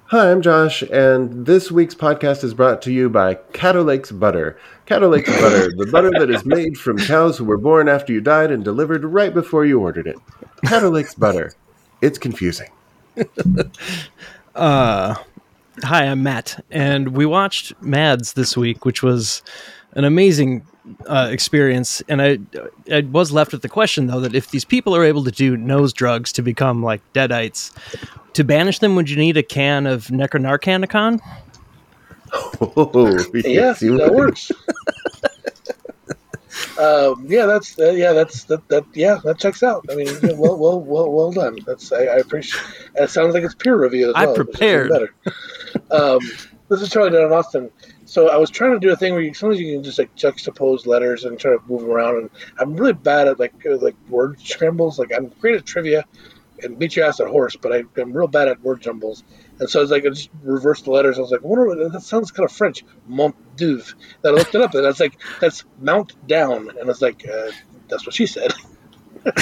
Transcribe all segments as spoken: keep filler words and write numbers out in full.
Hi, I'm Josh, and this week's podcast is brought to you by Caddo Lake's Butter. Caddo Lake's Butter, the butter that is made from cows who were born after you died and delivered right before you ordered it. Caddo Lake's Butter. It's confusing. uh, hi, I'm Matt, and we watched Mads this week, which was an amazing uh, experience. And I, I was left with the question, though, that if these people are able to do nose drugs to become like deadites, to banish them, would you need a can of Necronarcanicon? Oh, yes, yeah, that would. Works. um, yeah, that's uh, yeah, that's that, that yeah, that checks out. I mean, yeah, well, well, well, well done. That's I, I appreciate. It sounds like it's peer review as well. I prepared. Better. Um, this is Charlie down in Austin. So I was trying to do a thing where you, sometimes you can just like juxtapose letters and try to move them around. And I'm really bad at like uh, like word scrambles. Like I'm great at trivia and beat your ass at horse, but I, I'm real bad at word jumbles. And so I was like, I just reversed the letters. I was like, wonder, that sounds kind of French. Mont Duve. Then I looked it up, and I was like, that's Mount Down. And I was like, uh, that's what she said. And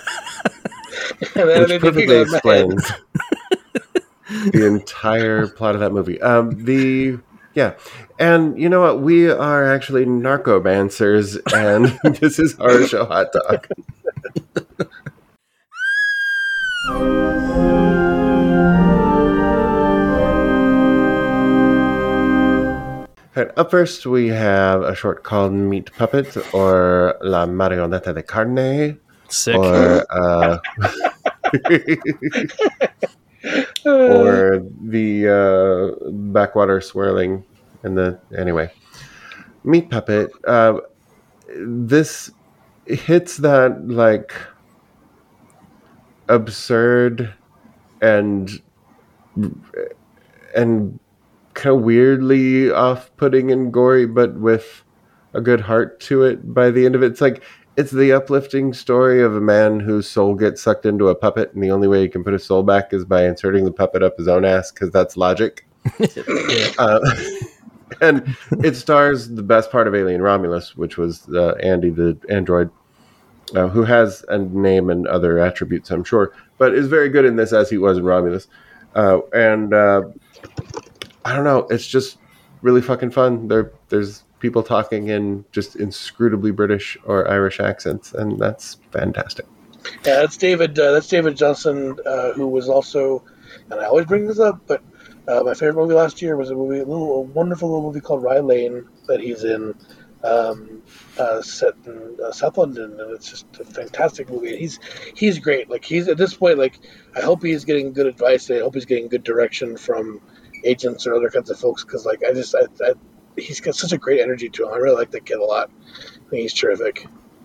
then Which perfectly explains the entire plot of that movie. Um, the yeah, and you know what? We are actually narcomancers, and this is our show, Hot Dog. Right, up first, we have a short called Meat Puppet, or La Marioneta de Carne. Sick. Or, uh, or the uh, backwater swirling. And the anyway, Meat Puppet. Uh, this hits that, like, absurd and and kind of weirdly off-putting and gory, but with a good heart to it by the end of it. It's like it's the uplifting story of a man whose soul gets sucked into a puppet, and the only way he can put his soul back is by inserting the puppet up his own ass, because that's logic. Yeah. uh, and it stars the best part of Alien Romulus, which was uh, Andy the android, uh, who has a name and other attributes, I'm sure, but is very good in this as he was in Romulus. Uh, and uh, I don't know, it's just really fucking fun. There, there's people talking in just inscrutably British or Irish accents, and that's fantastic. Yeah, that's David. Uh, that's David Johnson, uh, who was also, and I always bring this up, but uh, my favorite movie last year was a movie, a little, a wonderful little movie called Rye Lane that he's in, um, uh, set in uh, South London, and it's just a fantastic movie. He's he's great. Like he's at this point, like I hope he's getting good advice. And I hope he's getting good direction from agents or other kinds of folks, because like I just I, I, he's got such a great energy to him. I really like that kid a lot. I think he's terrific.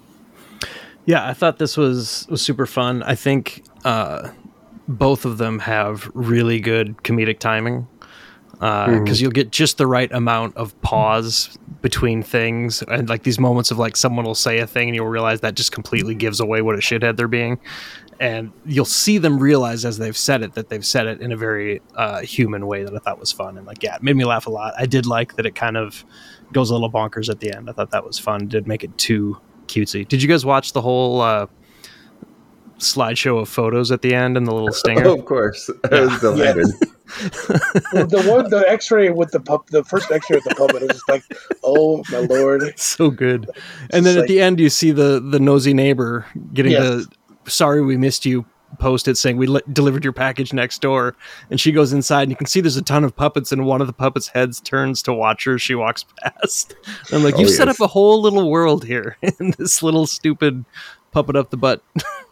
Yeah, I thought this was was super fun. I think uh, both of them have really good comedic timing, because uh, mm. you'll get just the right amount of pause between things, and like these moments of like someone will say a thing and you'll realize that just completely gives away what a shithead they're being. And you'll see them realize as they've said it that they've said it in a very uh, human way that I thought was fun. And like, yeah, it made me laugh a lot. I did like that it kind of goes a little bonkers at the end. I thought that was fun. It did make it too cutesy. Did you guys watch the whole uh, slideshow of photos at the end and the little stinger? Oh, of course. I was delighted. the, the one, the X-ray with the pup, the first X-ray with the puppet is just like, oh my lord, so good. And then at like, the end, you see the the nosy neighbor getting yes. the "Sorry we missed you" post it saying we li- delivered your package next door, and she goes inside and you can see there's a ton of puppets, and one of the puppets' heads turns to watch her as she walks past. And I'm like, oh, you've yes. set up a whole little world here in this little stupid puppet up the butt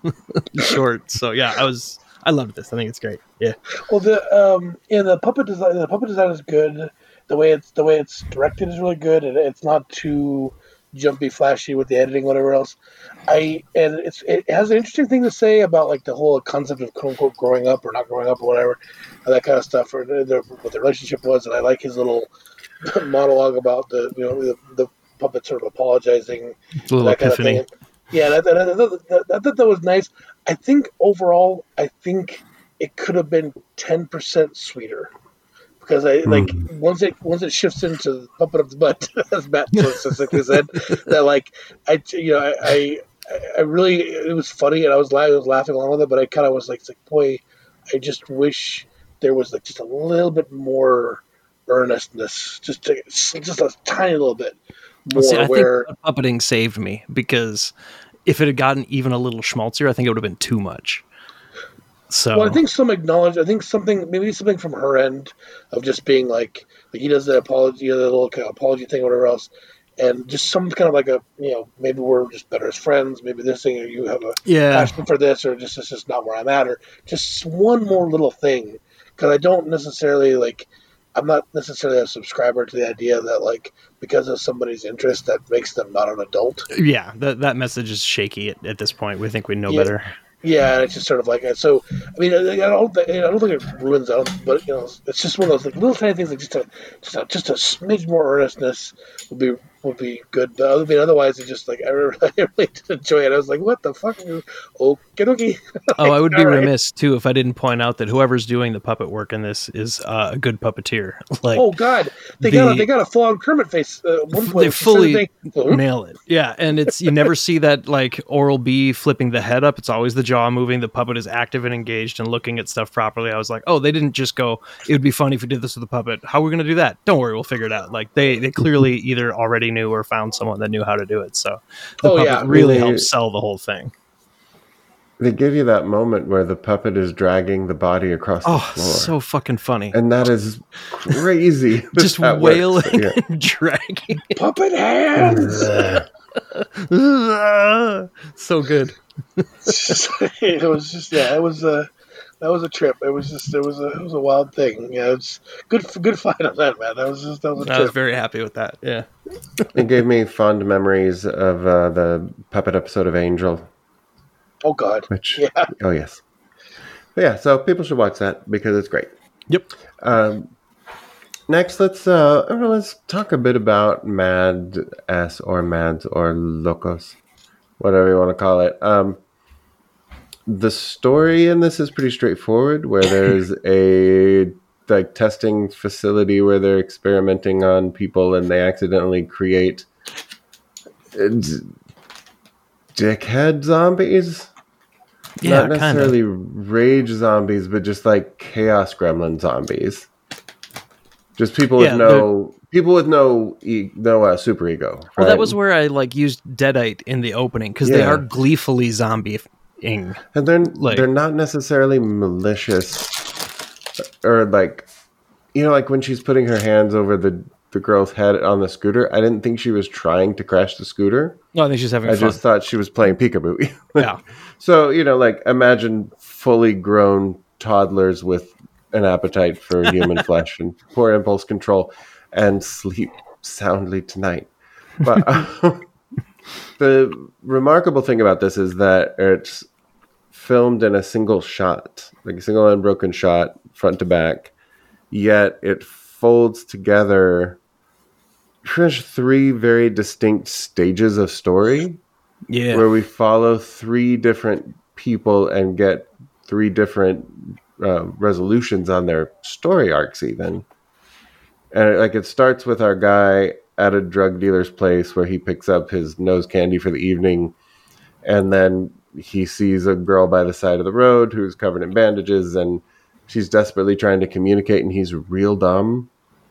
short. So yeah, I was I loved this. I think it's great. Yeah. Well, the um, yeah, the puppet design, the puppet design is good. The way it's the way it's directed is really good, and it's not too jumpy, flashy with the editing, whatever else. I and it's it has an interesting thing to say about like the whole concept of quote unquote growing up or not growing up or whatever, that kind of stuff, or the, what the relationship was. And I like his little monologue about the you know the, the puppet sort of apologizing, little that kind epiphany. of thing. Yeah, that, that, that, that, that, that, that was nice. I think overall, I think it could have been ten percent sweeter. Because I like mm. once it once it shifts into puppet up the butt, as Matt specifically said, that like I you know I, I I really it was funny and I was laughing, I was laughing along with it, but I kind of was like, like boy, I just wish there was like just a little bit more earnestness, just to, just a tiny little bit more. Well, see, I where think puppeting saved me, because if it had gotten even a little schmaltzier, I think it would have been too much. So, well, I think some acknowledge. I think something, maybe something from her end of just being like, like he does the apology, the little kind of apology thing, or whatever else, and just some kind of like a, you know, maybe we're just better as friends. Maybe this thing, or you have a yeah. passion for this, or just this is not where I'm at, or just one more little thing. Because I don't necessarily like, I'm not necessarily a subscriber to the idea that like because of somebody's interest that makes them not an adult. Yeah, that that message is shaky at, at this point. We think we know Yeah. better. Yeah, and it's just sort of like so. I mean, I don't, I don't think it ruins out, but you know, it's just one of those like little tiny things, like just a just a, just a smidge more earnestness would be would be good. But I mean, otherwise, it's just like I really, I really did enjoy it. I was like, what the fuck? Okay, okay. Oh, I would be All right. remiss too if I didn't point out that whoever's doing the puppet work in this is uh, a good puppeteer. Like, oh god, they the, got a, they got a full on Kermit face. Uh, one point, they fully they, nail it. Yeah, and it's you never see that like Oral B flipping the head up. It's always the jaw moving. The puppet is active and engaged and looking at stuff properly. I was like, oh, they didn't just go, it would be funny if we did this with a puppet. How are we going to do that? Don't worry, we'll figure it out. Like they they clearly either already knew or found someone that knew how to do it. So the Oh, puppet yeah. really They- helps sell the whole thing. They give you that moment where the puppet is dragging the body across the Oh, floor. so fucking funny. And that is crazy. that Just that works. wailing Yeah. and dragging. puppet hands. So good. It was just yeah, it was a that was a trip. It was just it was a it was a wild thing. Yeah, it's good good fight on that, man. That was just that was a I was trip. very happy with that. Yeah. It gave me fond memories of uh, the puppet episode of Angel. Oh god. Which, Yeah. oh yes, but yeah. So people should watch that because it's great. Yep. Um, next, let's uh, I don't know, let's talk a bit about Mad S or Mads or Locos, whatever you want to call it. Um, the story in this is pretty straightforward. Where there's a like testing facility where they're experimenting on people, and they accidentally create uh, d- dickhead zombies. Yeah, Not necessarily rage zombies, but just like chaos gremlin zombies. Just people Yeah, with no people with no e- no uh, super ego. Well, right? that was where I like used Deadite in the opening because they Yeah. are gleefully zombieing. and they're like- they're not necessarily malicious, or like, you know, like when she's putting her hands over the the girl's head on the scooter. I didn't think she was trying to crash the scooter. No, I think she's having I fun. just thought she was playing peekaboo. Yeah. So, you know, like imagine fully grown toddlers with an appetite for human flesh and poor impulse control and sleep soundly tonight. But uh, the remarkable thing about this is that it's filmed in a single shot, like a single unbroken shot, front to back, yet it folds together pretty much three very distinct stages of story. Yeah. Where we follow three different people and get three different uh, resolutions on their story arcs even. And it, like it starts with our guy at a drug dealer's place where he picks up his nose candy for the evening, and then he sees a girl by the side of the road who's covered in bandages, and she's desperately trying to communicate, and he's real dumb.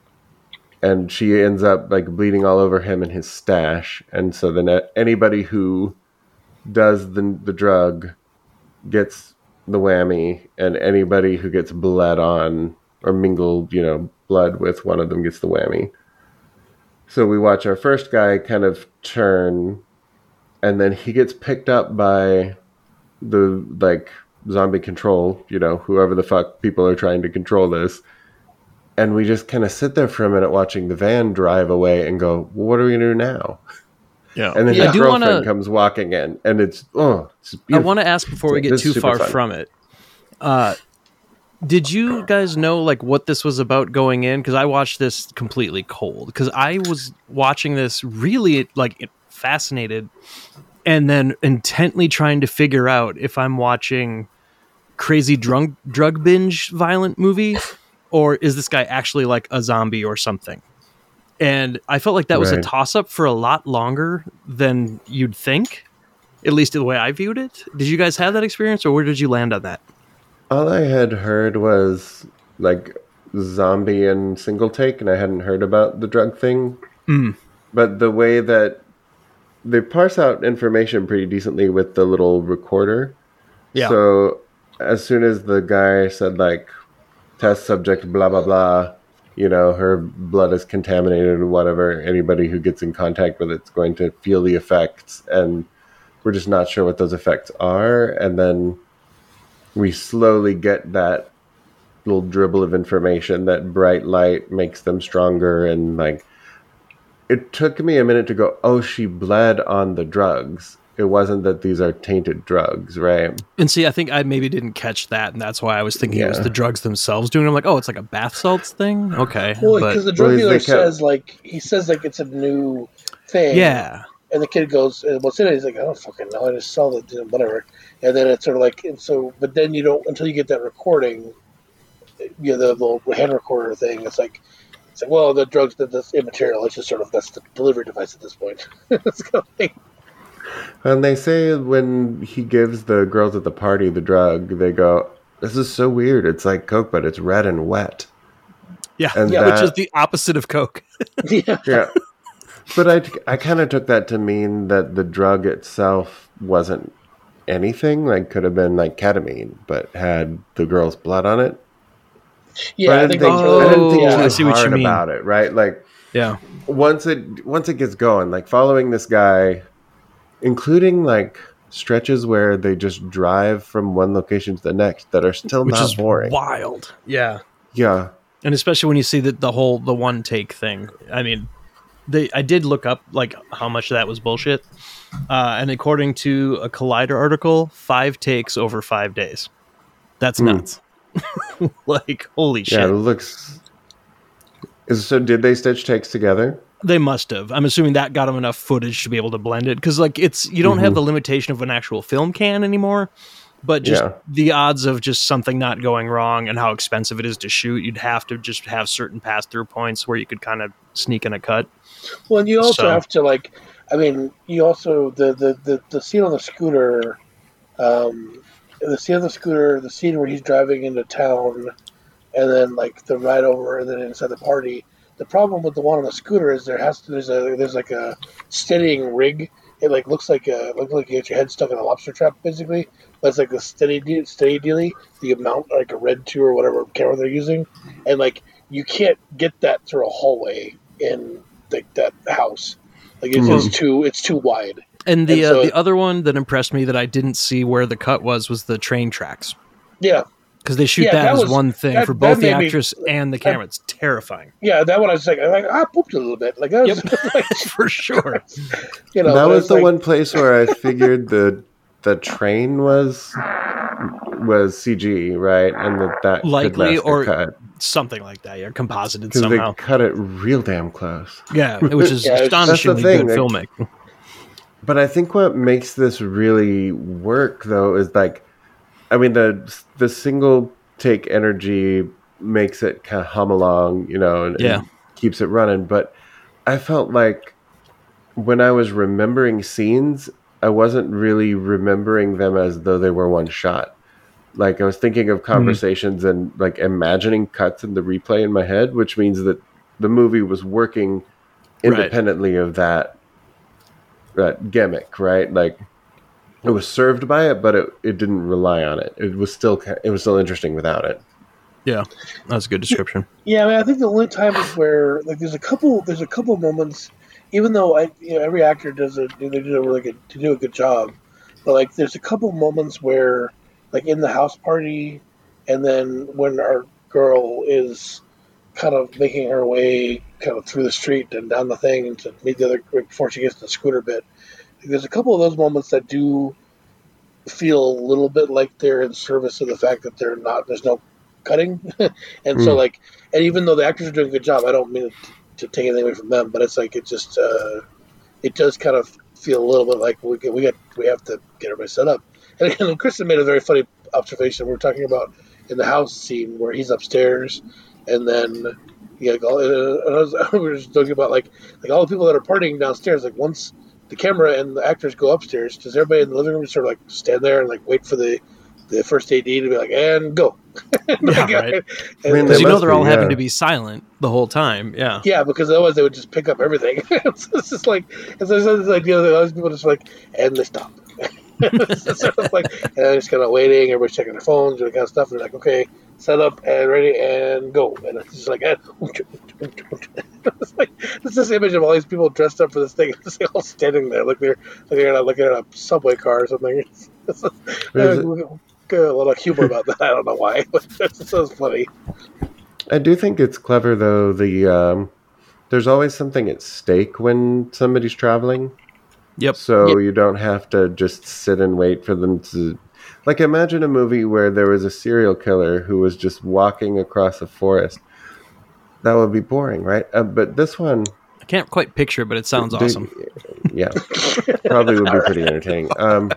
And she ends up like bleeding all over him in his stash. And so then anybody who does the the drug gets the whammy, and anybody who gets bled on or mingled, you know, blood with one of them gets the whammy. So we watch our first guy kind of turn, and then he gets picked up by the like zombie control, you know, whoever the fuck people are trying to control this. And we just kind of sit there for a minute watching the van drive away and go, well, what are we going to do now? Yeah. And then Yeah. his I do girlfriend wanna- comes walking in, and it's, oh, it's I beautiful. want to ask before we get This too is super far fun. from it. Uh, did you guys know like what this was about going in? Because I watched this completely cold. Because I was watching this really like fascinated, and then intently trying to figure out if I'm watching crazy drunk drug binge violent movie, or is this guy actually like a zombie or something? And I felt like that was a Right. toss-up for a lot longer than you'd think, at least the way I viewed it. Did you guys have that experience, or where did you land on that? All I had heard was like zombie and single take, and I hadn't heard about the drug thing. Mm. But the way that they parse out information pretty decently with the little recorder. Yeah. So as soon as the guy said like test subject blah blah blah, you know, her blood is contaminated or whatever, anybody who gets in contact with it's going to feel the effects, and we're just not sure what those effects are. And then we slowly get that little dribble of information that bright light makes them stronger. And like, it took me a minute to go, oh, she bled on the drugs. It wasn't that these are tainted drugs, right? And see, I think I maybe didn't catch that, and that's why I was thinking yeah. it was the drugs themselves doing it. I'm like, oh, it's like a bath salts thing? Okay. Well, because the drug well, dealer kept, says, like, he says, like, it's a new thing. Yeah. And the kid goes, what's in it? He's like, I don't fucking know. I just saw the, you know, whatever. And then it's sort of like, and so, but then you don't, until you get that recording, you know, the little hand recorder thing, it's like, it's like, well, the drugs, that's immaterial. It's just sort of, that's the delivery device at this point. It's kind of like, and they say when he gives the girls at the party the drug, they go, this is so weird. It's like Coke, but it's red and wet. Yeah, and yeah that, which is the opposite of Coke. yeah. yeah. But I, I kind of took that to mean that the drug itself wasn't anything. Like, could have been like ketamine, but had the girl's blood on it. Yeah, I, I think, think oh, I didn't think yeah, too I see what hard you mean. about it, right? Like, yeah, once it once it gets going, like following this guy, including like stretches where they just drive from one location to the next that are still which not is boring. Wild, yeah, yeah, and especially when you see that the whole the one take thing. I mean, they I did look up like how much of that was bullshit, uh, and according to a Collider article, five takes over five days. That's nuts. Mm. Like, holy shit. Yeah, it looks... Is, so did they stitch takes together? They must have. I'm assuming that got them enough footage to be able to blend it. Because, like, it's you don't mm-hmm. have the limitation of an actual film can anymore. But just yeah. the odds of just something not going wrong and how expensive it is to shoot, you'd have to just have certain pass-through points where you could kind of sneak in a cut. Well, and you also so. have to, like... I mean, you also... The, the, the, the scene on the scooter... Um, the scene on the scooter, the scene where he's driving into town, and then like the ride over, and then inside the party. The problem with the one on the scooter is there has to there's a there's like a steadying rig. It like looks like a looks like you get your head stuck in a lobster trap basically, but it's like a steady steady dealy. You mount like a Red two or whatever camera they're using, and like you can't get that through a hallway in like that house. Like it's, mm-hmm. it's too it's too wide. And the and so uh, the it, other one that impressed me that I didn't see where the cut was was the train tracks. Yeah. Because they shoot yeah, that, that as was, one thing that, for both the me, actress and the camera. It's terrifying. Yeah, that one I was like, I, like, I pooped a little bit. Like, that was, yep. like, for sure. You know, that was the like, one place where I figured the the train was was C G, right? And that that likely could or cut. Something like that. Yeah, composited somehow. They cut it real damn close. Yeah, which is yeah, astonishingly thing, good like, filmmaking. But I think what makes this really work, though, is like, I mean, the the single take energy makes it kind of hum along, you know, and, yeah. and keeps it running. But I felt like when I was remembering scenes, I wasn't really remembering them as though they were one shot. Like I was thinking of conversations mm-hmm. and like imagining cuts in the replay in my head, which means that the movie was working independently right. of that. That gimmick, right? Like it was served by it, but it, it didn't rely on it. It was still it was still interesting without it. Yeah, that's a good description. Yeah, I mean, I think the only time is where like there's a couple there's a couple moments, even though I you know every actor does it they do a really good to do a good job, but like there's a couple moments where like in the house party, and then when our girl is kind of making her way kind of through the street and down the thing to meet the other before she gets to the scooter bit. There's a couple of those moments that do feel a little bit like they're in service of the fact that they're not, there's no cutting. and mm. so like, and even though the actors are doing a good job, I don't mean to, to take anything away from them, but it's like, it just, uh, it does kind of feel a little bit like we get, we get, we have to get everybody set up. And, and Kristen made a very funny observation. We were talking about in the house scene where he's upstairs. And then, yeah, and I was, we were just talking about like, like all the people that are partying downstairs. Like once the camera and the actors go upstairs, does everybody in the living room sort of like stand there and like wait for the the first A D to be like, and go. Yeah, like, right. I mean, Because you know must they're be, all yeah. having to be silent the whole time. Yeah. Yeah, because otherwise they would just pick up everything. it's, it's just like it's, it's, it's like you know, those people just like, and they stop. it's sort of like, and they're just kind of waiting. Everybody's checking their phones and that kind of stuff. And they're like, okay, set up and ready and go. And it's just like, eh. it's like it's this image of all these people dressed up for this thing, just all standing there, like they're like they're not looking at a subway car or something. It's, it's, uh, a little humor about that. I don't know why, but it's so funny. I do think it's clever though. The um, there's always something at stake when somebody's traveling. Yep. So Yep. you don't have to just sit and wait for them to... Like, imagine a movie where there was a serial killer who was just walking across a forest. That would be boring, right? Uh, but this one... I can't quite picture it, but it sounds do- awesome. Yeah. Probably would be pretty entertaining. Um,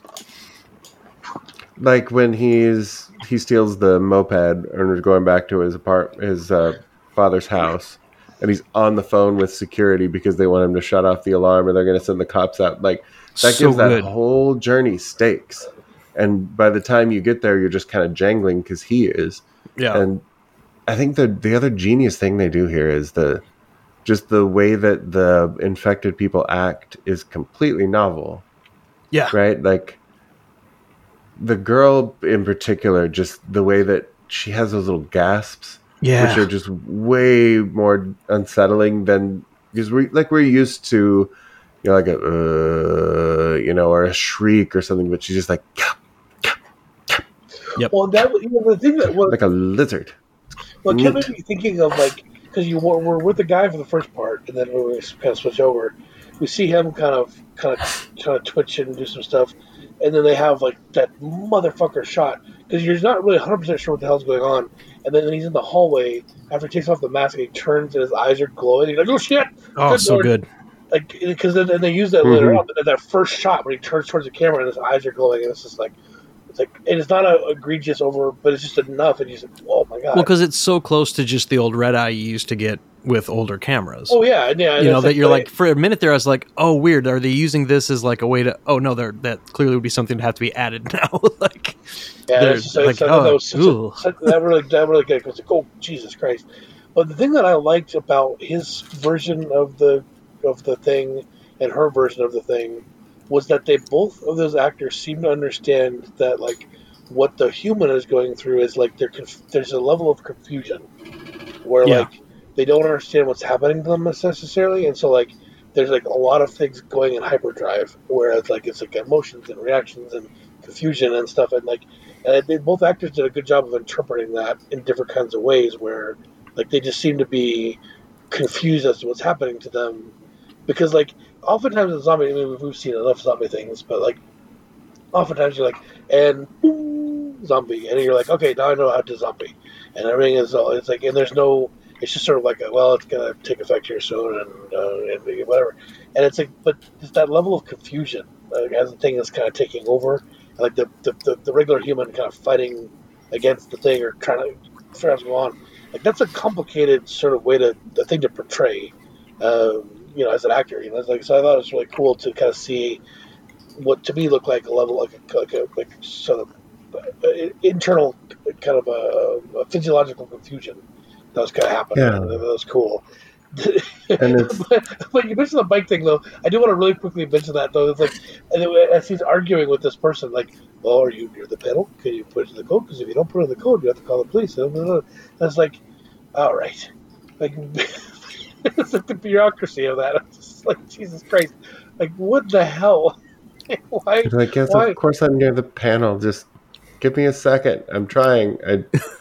like when he's he steals the moped and is going back to his apart his uh, father's house. And he's on the phone with security because they want him to shut off the alarm or they're going to send the cops out. Like, that So gives that good. whole journey stakes. And by the time you get there, you're just kind of jangling because he is. Yeah. And I think the the other genius thing they do here is the just the way that the infected people act is completely novel, Yeah. right? Like, the girl in particular, just the way that she has those little gasps. Yeah. Which are just way more unsettling than because we like we're used to, you know, like a uh, you know, or a shriek or something, but she's just like Yep. Well, that you know, the thing that was like a lizard. well, it kept Neat. me thinking of like because you were, we're with the guy for the first part, and then when we kind of switch over, we see him kind of kind of kind of twitch and do some stuff, and then they have like that motherfucker shot because you're not really one hundred percent sure what the hell's going on, and then he's in the hallway after he takes off the mask and he turns and his eyes are glowing. He's like, "Oh shit!" Oh, Good so Lord. good. Like because then and they use that later Mhm. on, but that first shot when he turns towards the camera and his eyes are glowing, and it's just like. It's like, and it's not a egregious over, but it's just enough, and you say, "Oh my god!" Well, because it's so close to just the old red eye you used to get with older cameras. oh yeah, and yeah, and you know it's that you're but- like for a minute there I was like, oh weird, are they using this as like a way to oh no they're that clearly would be something to have to be added now. like yeah, they're it's just, like, like, that oh, was such ooh. a, such, that really, that really good. Because like, oh Jesus Christ! But the thing that I liked about his version of the of the thing and her version of the thing was that they both of those actors seem to understand that like what the human is going through is like there conf- there's a level of confusion where Yeah. like they don't understand what's happening to them necessarily, and so like there's like a lot of things going in hyperdrive, whereas like it's like emotions and reactions and confusion and stuff, and like and they, both actors did a good job of interpreting that in different kinds of ways, where like they just seem to be confused as to what's happening to them, because like oftentimes in zombie, I mean, we've seen enough zombie things, but like oftentimes you're like and boom, zombie, and you're like, okay, now I know how to zombie, and everything is all it's like, and there's no. It's just sort of like, a, well, it's gonna take effect here soon, and, uh, and whatever. And it's like, but it's that level of confusion like, as the thing is kind of taking over, like the, the, the, the regular human kind of fighting against the thing or trying to figure out what's going on. Like that's a complicated sort of way to the thing to portray, um, you know, as an actor. You know, it's like so I thought it was really cool to kind of see what to me looked like a level like a, like a like sort of uh, internal kind of a, a physiological confusion. That was kind of happening. Yeah. That was cool. And it's but, but you mentioned the bike thing, though. I do want to really quickly mention that, though. It's like, and then as he's arguing with this person, like, well, are you near the pedal? Can you put it in the code? Because if you don't put it in the code, you have to call the police. And it's like, all right. Like, it's like the bureaucracy of that. It's just like, Jesus Christ. Like, what the hell? Why? It's like, yes, why? of course I'm near the panel. Just give me a second. I'm trying. I,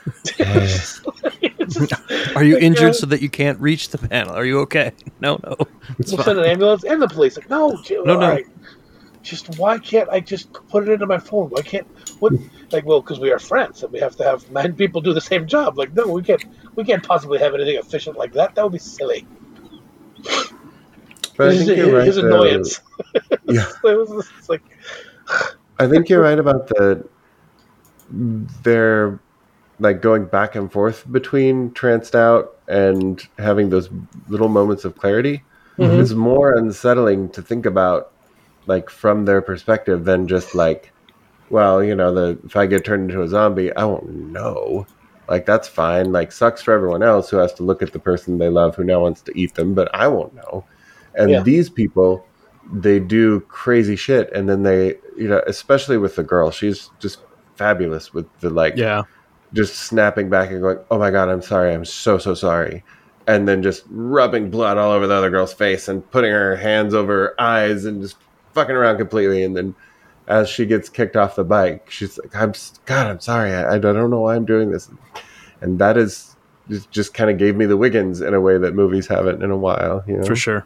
Are you Like, injured uh, so that you can't reach the panel? Are you okay? No, no. It's We'll fine. send an ambulance and the police. Like, no, Jim, No, all no. right. Just why can't I just put it into my phone? Why can't what? Like, well, because we are friends and we have to have nine people do the same job. Like, no, we can't. We can't possibly have anything efficient like that. That would be silly. but I his, think you're right. his though. annoyance. Yeah. it was just like, I think you're right about the they're like going back and forth between tranced out and having those little moments of clarity. Mhm. It's more unsettling to think about like from their perspective than just like well, you know, the if I get turned into a zombie, I won't know. Like, that's fine. Like, sucks for everyone else who has to look at the person they love who now wants to eat them, but I won't know. And Yeah. these people, they do crazy shit, and then they, you know, especially with the girl, she's just fabulous with the, like, Yeah. just snapping back and going, oh my God, I'm sorry. I'm so, so sorry. And then just rubbing blood all over the other girl's face and putting her hands over her eyes and just fucking around completely. And then as she gets kicked off the bike, she's like, I'm God, I'm sorry. I, I don't know why I'm doing this. And that is just, just kind of gave me the Wiggins in a way that movies haven't in a while, you know? For sure.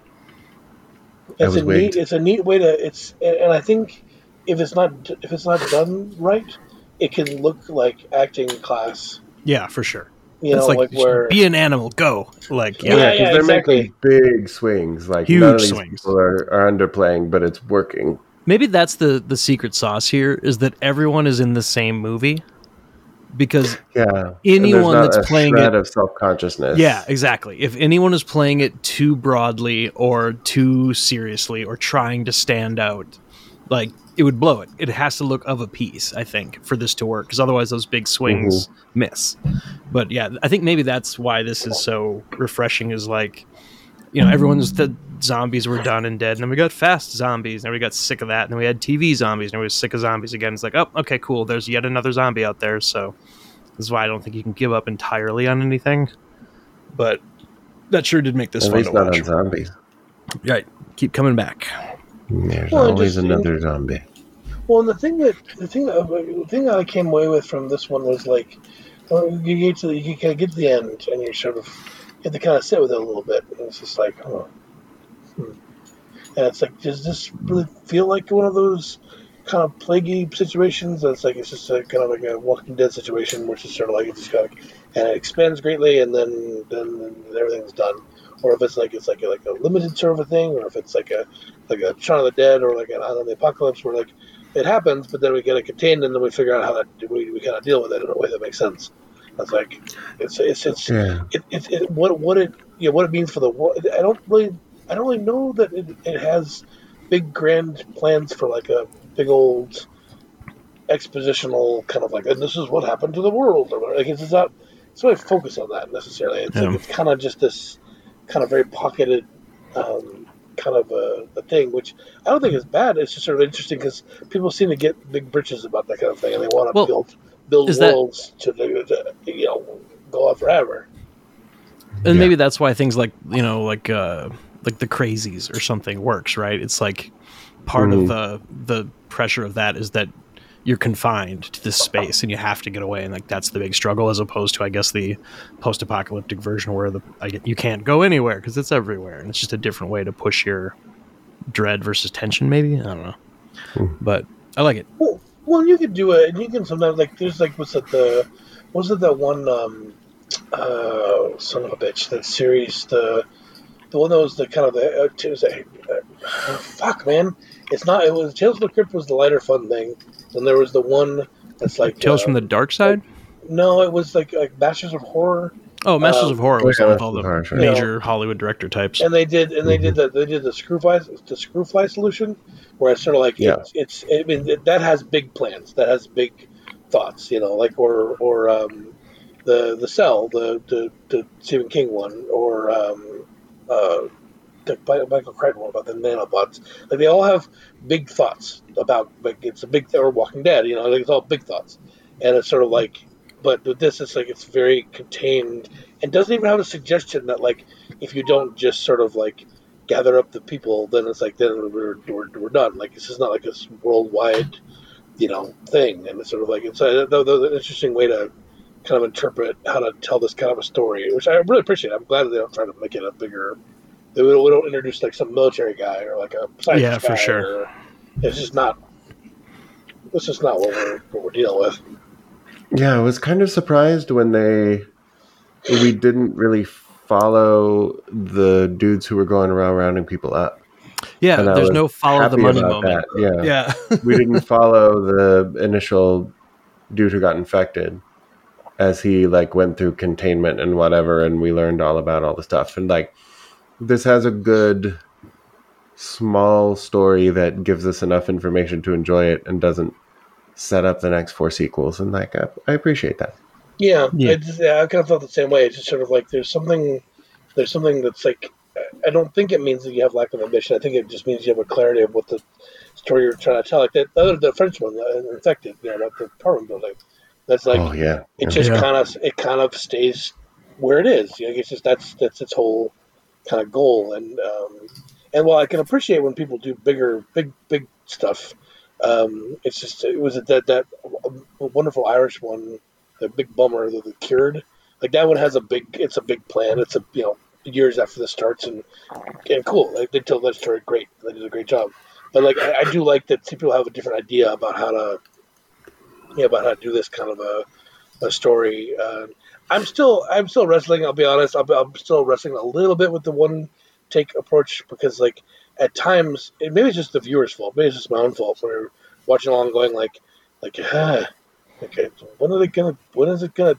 It's a neat, it's a neat way to, it's, and I think if it's not, if it's not done right, it can look like acting class. Yeah, for sure. You it's know, like, like where be an animal, go. Like, yeah, yeah, because yeah, they're exactly. making big swings. Like, Huge none of these swings. people are, are underplaying, but it's working. Maybe that's the the secret sauce here, is that everyone is in the same movie, because yeah, anyone and there's not that's a playing shred it, of self-consciousness. yeah, exactly. If anyone is playing it too broadly or too seriously or trying to stand out, like, it would blow it. It has to look of a piece, I think, for this to work, because otherwise those big swings mm-hmm. miss. But yeah, I think maybe that's why this is so refreshing, is like, you know, everyone's, the zombies were done and dead, and then we got fast zombies, and then we got sick of that, and then we had T V zombies, and we were sick of zombies again. It's like, oh, okay, cool, there's yet another zombie out there. So this is why I don't think you can give up entirely on anything. But that sure did make this At fun least to not watch. on zombies. Right, keep coming back. There's Well, always just- another zombie. Well, and the thing that the thing that the thing that I came away with from this one was like, well, you get to the, you kind of get to the end, and you're sort of you have to kind of sit with it a little bit, and it's just like, oh, hmm. And it's like, does this really feel like one of those kind of plaguey situations? That's like it's just a, kind of like a Walking Dead situation, which is sort of like it's just kind of, and it expands greatly, and then then, then everything's done. Or if it's like it's like a, like a limited sort of a thing, or if it's like a like a Shaun of the Dead, or like an Island of the Apocalypse, where like it happens, but then we get it contained, and then we figure out how to we, we kind of deal with it in a way that makes sense. That's like it's it's it's Yeah. it, it, it what what it you know, what it means for the world. I don't really I don't really know that it, it has big grand plans for like a big old expositional kind of like, and this is what happened to the world, or like it's not it's not really focused on that necessarily. It's Yeah. like it's kind of just this kind of very pocketed um, kind of a, a thing, which I don't think is bad. It's just sort of interesting because people seem to get big britches about that kind of thing, and they want to Well, build build is that- worlds to, to you know go on forever. And Yeah. maybe that's why things like, you know, like uh like the Crazies or something works, right? It's like part Mhm. of the the pressure of that is that you're confined to this space and you have to get away, and like that's the big struggle, as opposed to, I guess, the post-apocalyptic version where the I get, you can't go anywhere because it's everywhere, and it's just a different way to push your dread versus tension. Maybe, I don't know, Mhm. but I like it. Well, well, you could do it, and you can sometimes like there's like what's it the what's it that one um uh son of a bitch that series the the one that was the kind of the uh, it was a, uh, fuck man it's not it was Tales from the Crypt was the lighter fun thing, and there was the one that's like Tales uh, from the Dark Side. no it was like like Masters of Horror, Oh, Masters um, of Horror oh, was yeah, with all Masters the of Horror, sure. major Hollywood director types. and they did and they did that they did the Screwfly the Screwfly solution where it's sort of like Yeah. it's, it's I mean it, that has big plans, that has big thoughts, you know, like or or um, the the Cell, the, the the Stephen King one, or um, uh, the Michael Crichton one about the nanobots. Like they all have big thoughts about like it's a big or Walking Dead, you know, like it's all big thoughts, and it's sort of like. But with this, it's like it's very contained and doesn't even have a suggestion that like if you don't just sort of like gather up the people, then it's like then we're we're, we're done. Like this is not like this worldwide, you know, thing. And it's sort of like it's a, the, the, the interesting way to kind of interpret how to tell this kind of a story, which I really appreciate. I'm glad that they don't try to make it a bigger. They don't, we don't introduce like some military guy or like a scientist Yeah, for guy sure. or- it's just not. It's just not what we're what we're dealing with. Yeah, I was kind of surprised when they we didn't really follow the dudes who were going around rounding people up. Yeah, And I there's was no follow the happy money about moment. that, Yeah. Yeah. We didn't follow the initial dude who got infected as he like went through containment and whatever, and we learned all about all the stuff. And like this has a good small story that gives us enough information to enjoy it and doesn't set up the next four sequels, and like I, I appreciate that. Yeah, Yeah. I, just, yeah, I kind of felt the same way. It's just sort of like there's something, there's something that's like, I don't think it means that you have lack of ambition. I think it just means you have a clarity of what the story you're trying to tell. Like that, the other, the French one, uh, Infected, you know, the Parliament building. That's like, Oh yeah, it yeah. just Yeah. kind of, it kind of stays where it is. You know, it's just that's that's its whole kind of goal. And um, and while I can appreciate when people do bigger, big, big stuff, um, it's just it was that that wonderful Irish one. The Big Bummer, the, the Cured, like that one has a big, it's a big plan. It's a you know years after this starts and and cool. Like they told that story great. They did a great job. But like I, I do like that people have a different idea about how to, yeah, about how to do this kind of a, a story. Uh, I'm still I'm still wrestling. I'll be honest. I'm, I'm still wrestling a little bit with the one take approach because like at times it, maybe it's just the viewer's fault. Maybe it's just my own fault. When we're watching along, going like like. Ah, okay, so when are they gonna? When is it gonna?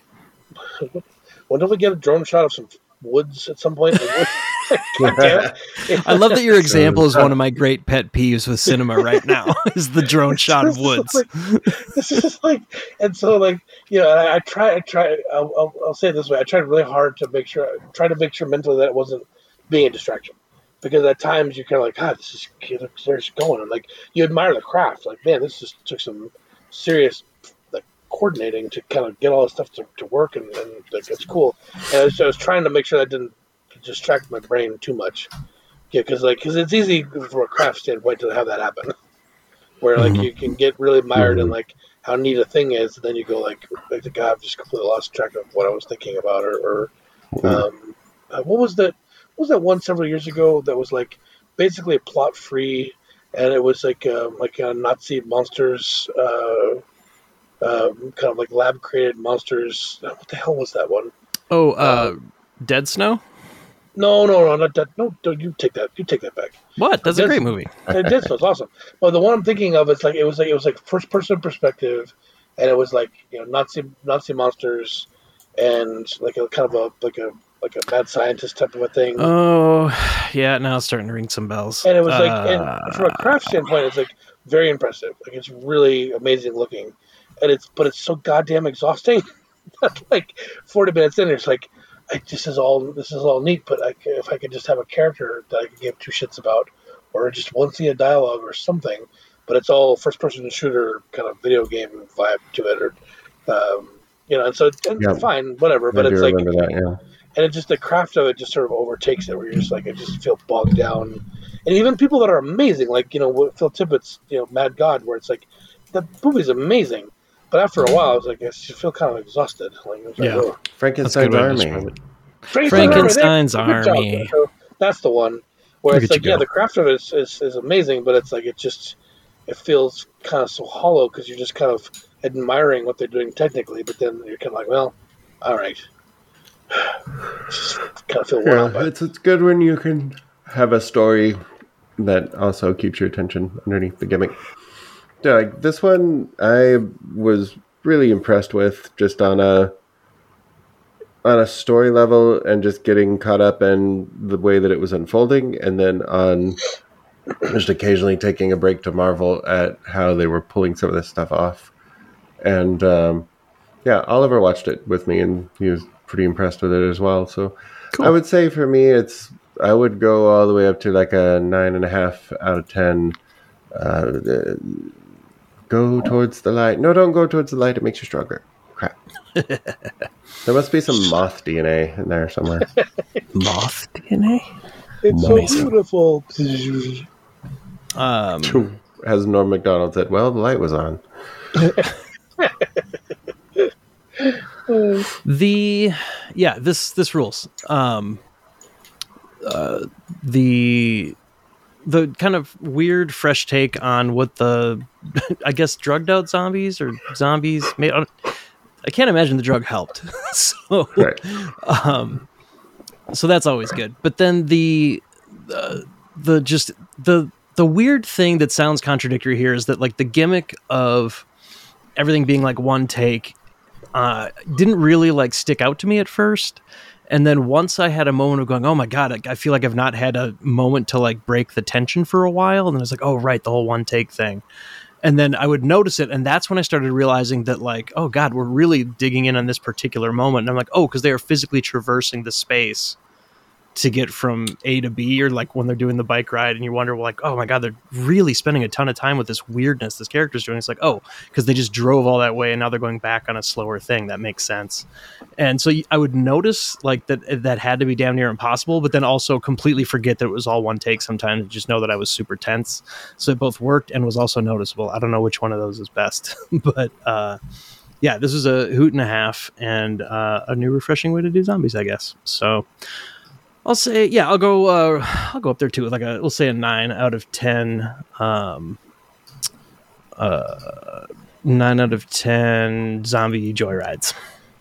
When do we get a drone shot of some woods at some point? Like, God damn it. I love that your example is one of my great pet peeves with cinema right now. Is the drone shot of woods? Like, this is like, and so like you know, I, I try, I try. I'll, I'll, I'll say it this way: I tried really hard to make sure, try to make sure mentally that it wasn't being a distraction. Because at times you're kind of like, God, this is where's it going? And like you admire the craft, like man, this just took some serious like coordinating to kind of get all this stuff to, to work, and, and like it's cool. And I was, I was trying to make sure that didn't distract my brain too much. Yeah, because like because it's easy from a craft standpoint to have that happen, where like Mhm. you can get really mired in Mhm. like how neat a thing is, and then you go like, like the guy I've just completely lost track of what I was thinking about, or, or um, uh, what was that? What was that one several years ago that was like basically plot free, and it was like um, like uh, Nazi monsters, uh, um, kind of like lab created monsters. What the hell was that one? Oh, uh, Dead Snow? No, no, no, not that. No, don't you take that. You take that back. What? That's a Dead- great movie. It did, so it's awesome. But the one I'm thinking of, it's like it was like it was like first person perspective, and it was like you know Nazi Nazi monsters, and like a kind of a like a like a mad scientist type of a thing. Oh, yeah. Now it's starting to ring some bells. And it was like, Uh, and from a craft standpoint, it's like very impressive. Like it's really amazing looking, and it's but it's so goddamn exhausting. Like forty minutes in, it's like, I, this is all this is all neat, but I, if I could just have a character that I could give two shits about, or just one scene of dialogue or something, but it's all first person shooter kind of video game vibe to it, or um, you know, and so and Yeah. fine, whatever. I But do it's like, remember that. Yeah. and it just the craft of it just sort of overtakes it, where you're just like, I just feel bogged down. And even people that are amazing, like you know Phil Tippett's, you know, Mad God, where it's like the movie's amazing, but after a while, I was like, I just feel kind of exhausted. Like, I was like, Yeah. "Oh." Frankenstein's way to Army. describe it. Frankenstein's, Frankenstein's Army. Good job. Army. So that's the one where Look it's at like, you yeah, go. the craft of it is, is, is amazing, but it's like it just it feels kind of so hollow because you're just kind of admiring what they're doing technically, but then you're kind of like, well, all right, just kind of feel worn Yeah, out by it. it's it's good when you can have a story that also keeps your attention underneath the gimmick. Yeah, like this one, I was really impressed with just on a on a story level and just getting caught up in the way that it was unfolding, and then on just occasionally taking a break to marvel at how they were pulling some of this stuff off. And um, yeah, Oliver watched it with me, and he was pretty impressed with it as well. So Cool. I would say for me, it's I would go all the way up to like a nine and a half out of ten. Uh, the- go towards the light. No, don't go towards the light. It makes you stronger. Crap. There must be some moth D N A in there somewhere. Moth D N A? It's so Amazing. beautiful. Um, As Norm Macdonald said, well, the light was on. the yeah, this this rules. Um, uh, the the kind of weird, fresh take on what the I guess drugged out zombies or zombies made. I can't imagine the drug helped. so, Right. um, so that's always good. But then the uh, the just the the weird thing that sounds contradictory here is that like the gimmick of everything being like one take uh, didn't really like stick out to me at first. And then once I had a moment of going, oh my God, I, I feel like I've not had a moment to like break the tension for a while. And then I was like, oh, right, the whole one take thing. And then I would notice it, and that's when I started realizing that, like, oh God, we're really digging in on this particular moment. And I'm like, oh, because they are physically traversing the space to get from A to B, or like when they're doing the bike ride, and you wonder, well, like, oh my God, they're really spending a ton of time with this weirdness this character's doing. It's like, oh, because they just drove all that way, and now they're going back on a slower thing. That makes sense. And so I would notice like that that had to be damn near impossible, but then also completely forget that it was all one take sometimes, just know that I was super tense. So it both worked and was also noticeable. I don't know which one of those is best, but uh, yeah, this is a hoot and a half, and uh, a new refreshing way to do zombies, I guess. So I'll say, yeah, I'll go, uh, I'll go up there too with like a, we'll say a nine out of ten. Um, uh, nine out of ten zombie joyrides.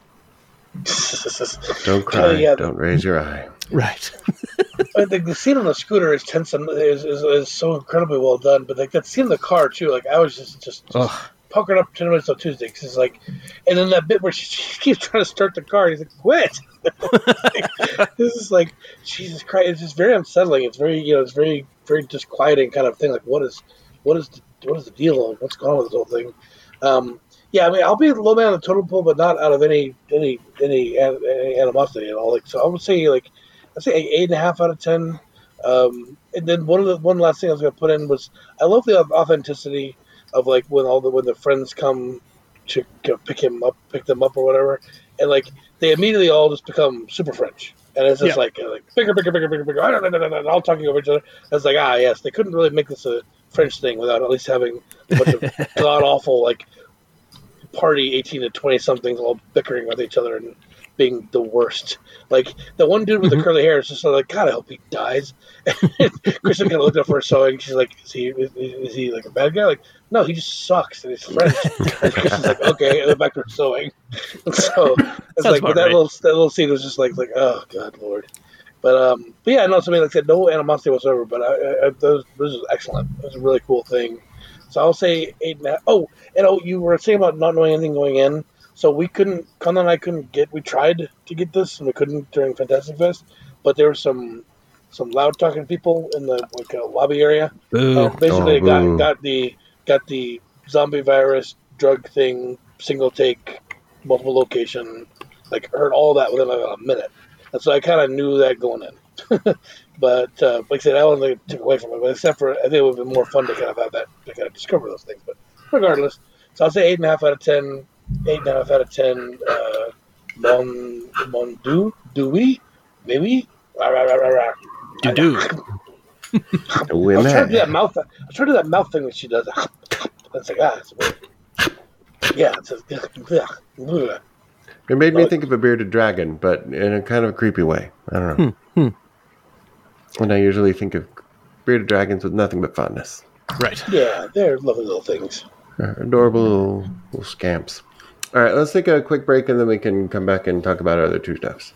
Don't cry. Uh, yeah, don't raise your eye. Right. the, the scene on the scooter is tense and is, is, is so incredibly well done. But like that scene in the car too, like I was just just, just puckering up ten minutes on Tuesday because it's like, and then that bit where she, she keeps trying to start the car, and he's like, "Quit!" like, this is like Jesus Christ. It's just very unsettling. It's very you know, it's very very disquieting kind of thing. Like what is what is the, what is the deal? What's going on with this whole thing? Um, yeah, I mean, I'll be low man on the totem pole, but not out of any any any, any animosity at all. Like, so I would say like I'd say eight and a half out of ten. Um, and then one of the one last thing I was going to put in was I love the authenticity of like when all the when the friends come to, to pick him up, pick them up or whatever, and like they immediately all just become super French, and it's just yeah. like uh, like bigger, bigger, bigger, bigger, bigger, all talking over each other. I was like, ah, yes, they couldn't really make this a French thing without at least having a bunch of god awful like party eighteen to twenty somethings all bickering with each other and being the worst. Like the one dude with mm-hmm. the curly hair is just like, God, I hope he dies. And Kristen kind of looked up for her sewing. She's like, is he is, is he like a bad guy? Like, no, he just sucks and he's French. And Kristen's like, okay, and then back to her sewing. And so it's like, but that right. little that little scene was just like, like, oh God, Lord. But um, but yeah, no, something like I said, no animosity whatsoever. But I, I, this was excellent. It was a really cool thing. So I'll say eight and a half. Oh, and oh, you were saying about not knowing anything going in. So we couldn't, Conor and I couldn't get, we tried to get this and we couldn't during Fantastic Fest, but there were some some loud talking people in the like uh, lobby area. Uh, basically oh, got, got the got the zombie virus drug thing, single take, multiple location, like heard all that within like a minute. And so I kind of knew that going in. But uh, like I said, I don't think it took away from it, but except for I think it would have been more fun to kind of have that, to kind of discover those things. But regardless, so I'll say eight and a half out of ten. Eight and a half out of ten. Uh, Mon Mon do do we maybe do do. I was trying to do that mouth. I was trying to do that mouth thing that she does. It's like ah, it's weird. Yeah, it's a, it made me think of a bearded dragon, but in a kind of creepy way. I don't know. Hmm. Hmm. And I usually think of bearded dragons with nothing but fondness. Right. Yeah, they're lovely little things. They're adorable little, little scamps. All right, let's take a quick break and then we can come back and talk about our other two stuffs.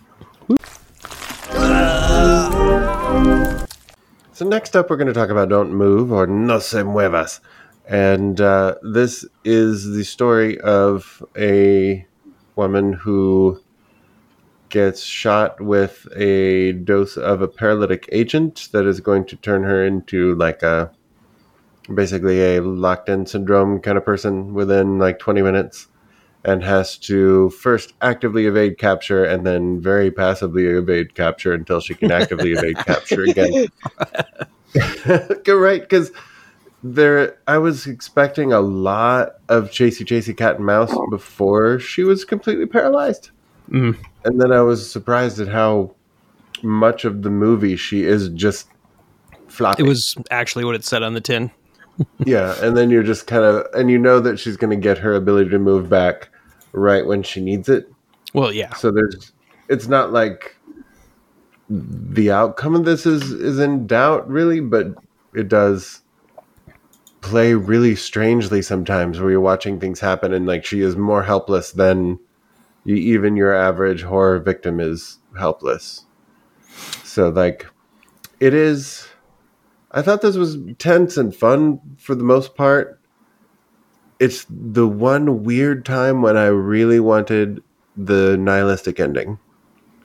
So next up, we're going to talk about Don't Move, or No Se Muevas. And uh, this is the story of a woman who gets shot with a dose of a paralytic agent that is going to turn her into like a basically a locked-in syndrome kind of person within like twenty minutes, and has to first actively evade capture and then very passively evade capture until she can actively evade capture again. Right, because there, I was expecting a lot of chasey chasey cat and mouse before she was completely paralyzed. Mm. And then I was surprised at how much of the movie she is just flopping. It was actually what it said on the tin. Yeah, and then you're just kind of, and you know that she's going to get her ability to move back right when she needs it. Well, yeah. So there's, it's not like the outcome of this is, is in doubt, really, but it does play really strangely sometimes where you're watching things happen and like she is more helpless than you, even your average horror victim is helpless. So like, it is... I thought this was tense and fun for the most part. It's the one weird time when I really wanted the nihilistic ending.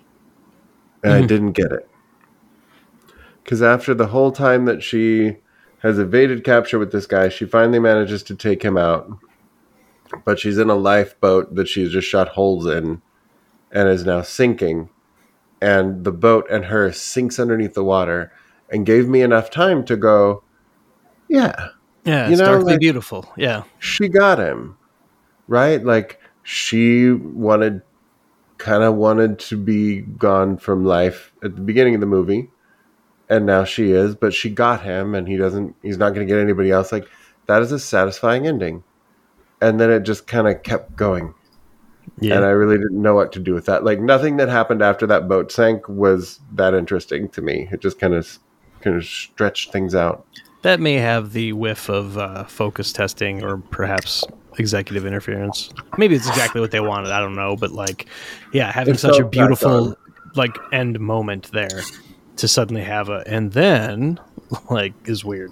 And mm-hmm. I didn't get it. Because after the whole time that she has evaded capture with this guy. She finally manages to take him out, but she's in a lifeboat that she's just shot holes in and is now sinking. And the boat and her sinks underneath the water, and gave me enough time to go, yeah. Yeah, you it's know, darkly like, beautiful. Yeah. She got him, right? Like, she wanted, kind of wanted to be gone from life at the beginning of the movie, and now she is, but she got him, and he doesn't, he's not going to get anybody else. Like, that is a satisfying ending. And then it just kind of kept going. Yeah. And I really didn't know what to do with that. Like, nothing that happened after that boat sank was that interesting to me. It just kind of kind of stretched things out. That may have the whiff of uh, focus testing or perhaps executive interference. Maybe it's exactly what they wanted. I don't know. But, like, yeah, having it's such so a beautiful, like, end moment there to suddenly have a, and then, like, is weird.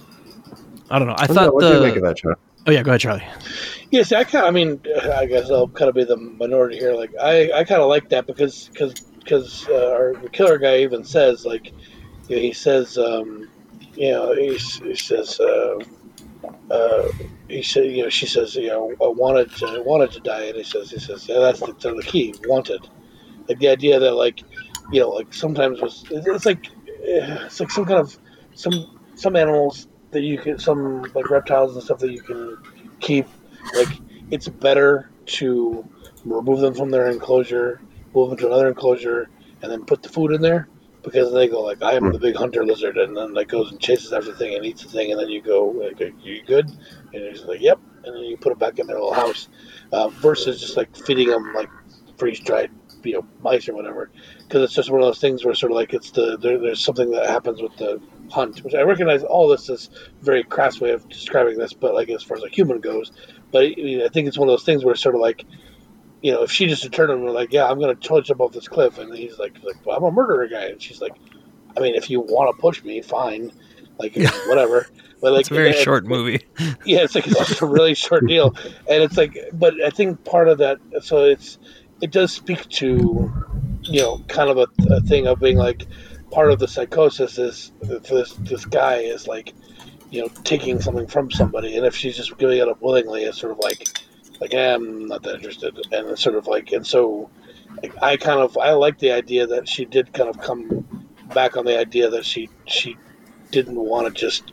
I don't know. I, I thought know. What the... do you make of that, Sean? Oh, yeah, go ahead, Charlie. Yes, I kind. I mean, I guess I'll kind of be the minority here. Like, I, I kind of like that because because because uh, our killer guy even says, like, you know, he says, um, you know, he, he says, uh, uh, he said, you know, she says, you know, I wanted to wanted to die, and he says, he says, yeah, that's the, that's the key, wanted. Like the idea that, like, you know, like sometimes was it's like it's like some kind of some some animals that you can, some like reptiles and stuff that you can keep. Like, it's better to remove them from their enclosure, move them to another enclosure, and then put the food in there, because they go like, I am the big hunter lizard, and then like goes and chases after the thing and eats the thing, and then you go, like, are you good? And he's like, yep, and then you put it back in their little house, uh, versus just like feeding them like freeze dried, you know, mice or whatever, because it's just one of those things where sort of like it's the there, there's something that happens with the hunt, which I recognize all this is a very crass way of describing this, but like as far as a human goes, but I, mean, I think it's one of those things where it's sort of like, you know, if she just turned and were like, yeah, I'm going to totally jump off this cliff, and he's like, like, well, I'm a murderer guy, and she's like, I mean, if you want to push me, fine, like, yeah. whatever. But like, it's a very and, short movie. Yeah, it's like it's just a really short deal, and it's like, but I think part of that, so it's it does speak to, you know, kind of a, a thing of being like, part of the psychosis is for this this guy is like, you know, taking something from somebody, and if she's just giving it up willingly, it's sort of like, like eh, I'm not that interested, and it's sort of like, and so, like, I kind of I like the idea that she did kind of come back on the idea that she she didn't want to just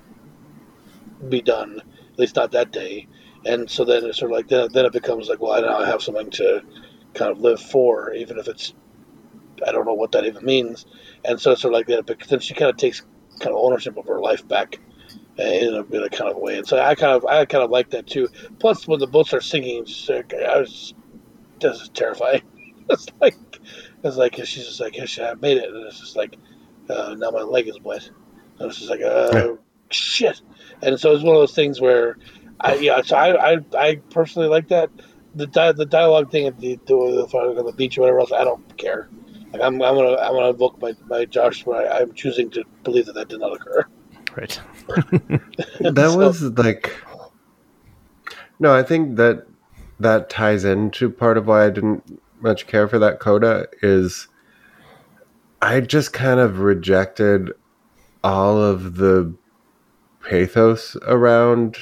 be done, at least not that day, and so then it's sort of like then, then it becomes like, well, I now have something to kind of live for, even if it's, I don't know what that even means, and so it's sort of like that. But then she kind of takes kind of ownership of her life back in a, in a kind of way, and so I kind of I kind of like that too. Plus, when the boat starts sinking, just, I was this is terrifying. It's like it's like she's just like, yes, I made it, and it's just like uh, now my leg is wet, and it's just like uh, yeah. shit. And so it's one of those things where I yeah, so I I, I personally like that. The di- the dialogue thing at the, the on the beach or whatever else, I don't care. Like I'm, I'm gonna, I'm gonna invoke my, my Josh, where I, I'm choosing to believe that that did not occur. Right. That so, was like, no, I think that that ties into part of why I didn't much care for that coda is I just kind of rejected all of the pathos around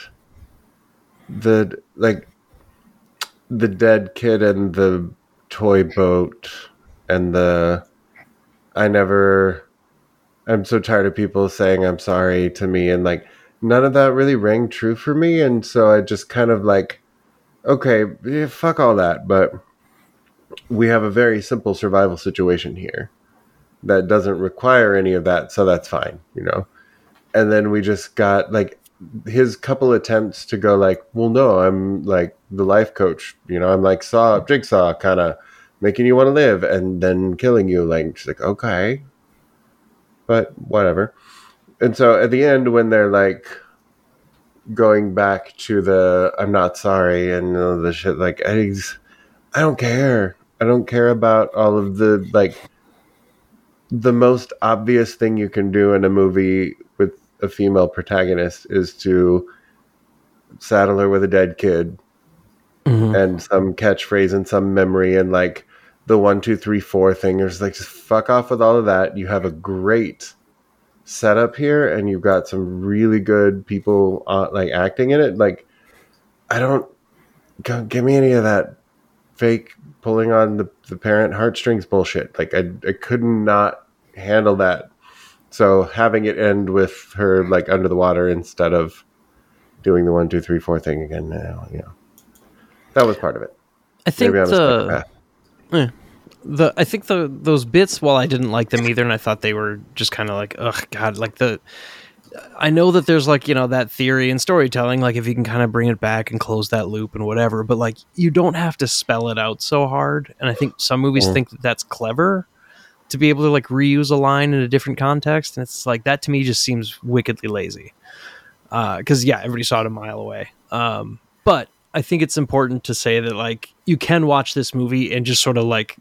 the like the dead kid and the toy boat. And the, I never, I'm so tired of people saying I'm sorry to me. And like, none of that really rang true for me. And so I just kind of like, okay, yeah, fuck all that. But we have a very simple survival situation here that doesn't require any of that. So that's fine, you know? And then we just got like his couple attempts to go like, well, no, I'm like the life coach, you know, I'm like Saw, Jigsaw kind of making you want to live and then killing you. Like, she's like, okay, but whatever. And so at the end, when they're like going back to the, I'm not sorry. And all the shit, like, I, I don't care. I don't care about all of the, like the most obvious thing you can do in a movie with a female protagonist is to saddle her with a dead kid mm-hmm. and some catchphrase and some memory and like, the one, two, three, four thing. There's like, just fuck off with all of that. You have a great setup here, and you've got some really good people uh, like acting in it. Like, I don't go, give me any of that fake pulling on the, the parent heartstrings bullshit. Like, I, I could not handle that. So having it end with her like under the water instead of doing the one, two, three, four thing again now, you know, that was part of it. I think Maybe I'm the, eh, the I think the those bits, while I didn't like them either, and I thought they were just kind of like, ugh, God, like the. I know that there's like, you know, that theory in storytelling, like if you can kind of bring it back and close that loop and whatever, but like you don't have to spell it out so hard. And I think some movies mm. think that that's clever to be able to like reuse a line in a different context. And it's like, that to me just seems wickedly lazy. Uh, cause yeah, everybody saw it a mile away. Um, but I think it's important to say that like you can watch this movie and just sort of like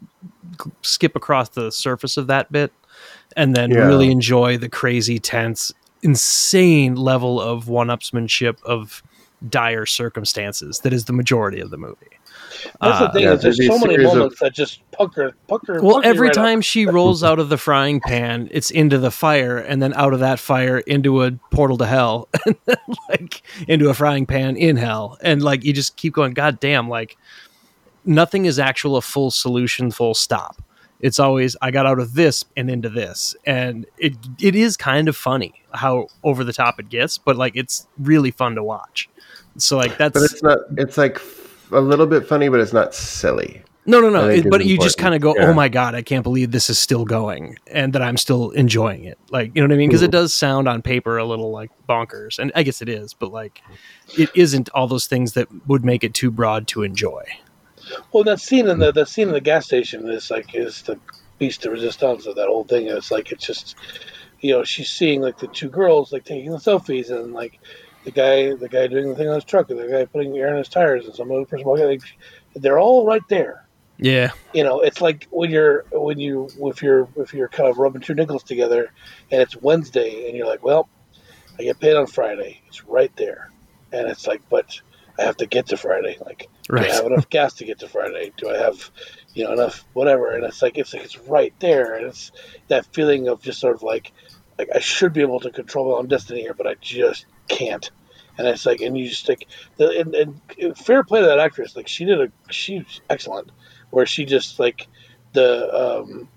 skip across the surface of that bit and then yeah. really enjoy the crazy, tense, insane level of one-upsmanship of dire circumstances that is the majority of the movie. That's uh, the thing, yeah, is there's so many moments of... that just pucker, pucker. Well, pucker every right time up. she rolls out of the frying pan, it's into the fire, and then out of that fire into a portal to hell, and then like into a frying pan in hell, and like you just keep going. God damn, like nothing is actual a full solution, full stop. It's always, I got out of this and into this. And it it is kind of funny how over the top it gets, but like it's really fun to watch. So like that's... But it's not, it's like a little bit funny, but it's not silly. No, no, no. It, but you important. Just kind of go, yeah. oh my God, I can't believe this is still going and that I'm still enjoying it. Like, you know what I mean? Because it does sound on paper a little like bonkers. And I guess it is, but like it isn't all those things that would make it too broad to enjoy. Well, that scene in the that scene in the gas station is like is the piece de resistance of that whole thing. It's like it's just, you know, she's seeing like the two girls like taking the selfies and like the guy the guy doing the thing on his truck and the guy putting air in his tires and some other person walking. Like, they're all right there. Yeah, you know, it's like when you're when you if you're if you're kind of rubbing two nickels together and it's Wednesday and you're like, well, I get paid on Friday. It's right there, and it's like, but I have to get to Friday. Like, right. Do I have enough gas to get to Friday? Do I have, you know, enough whatever? And it's like it's like it's right there, and it's that feeling of just sort of like, like I should be able to control my own destiny here, but I just can't. And it's like, and you just like, the, and, and fair play to that actress. Like she did a, she's excellent. Where she just like the, um,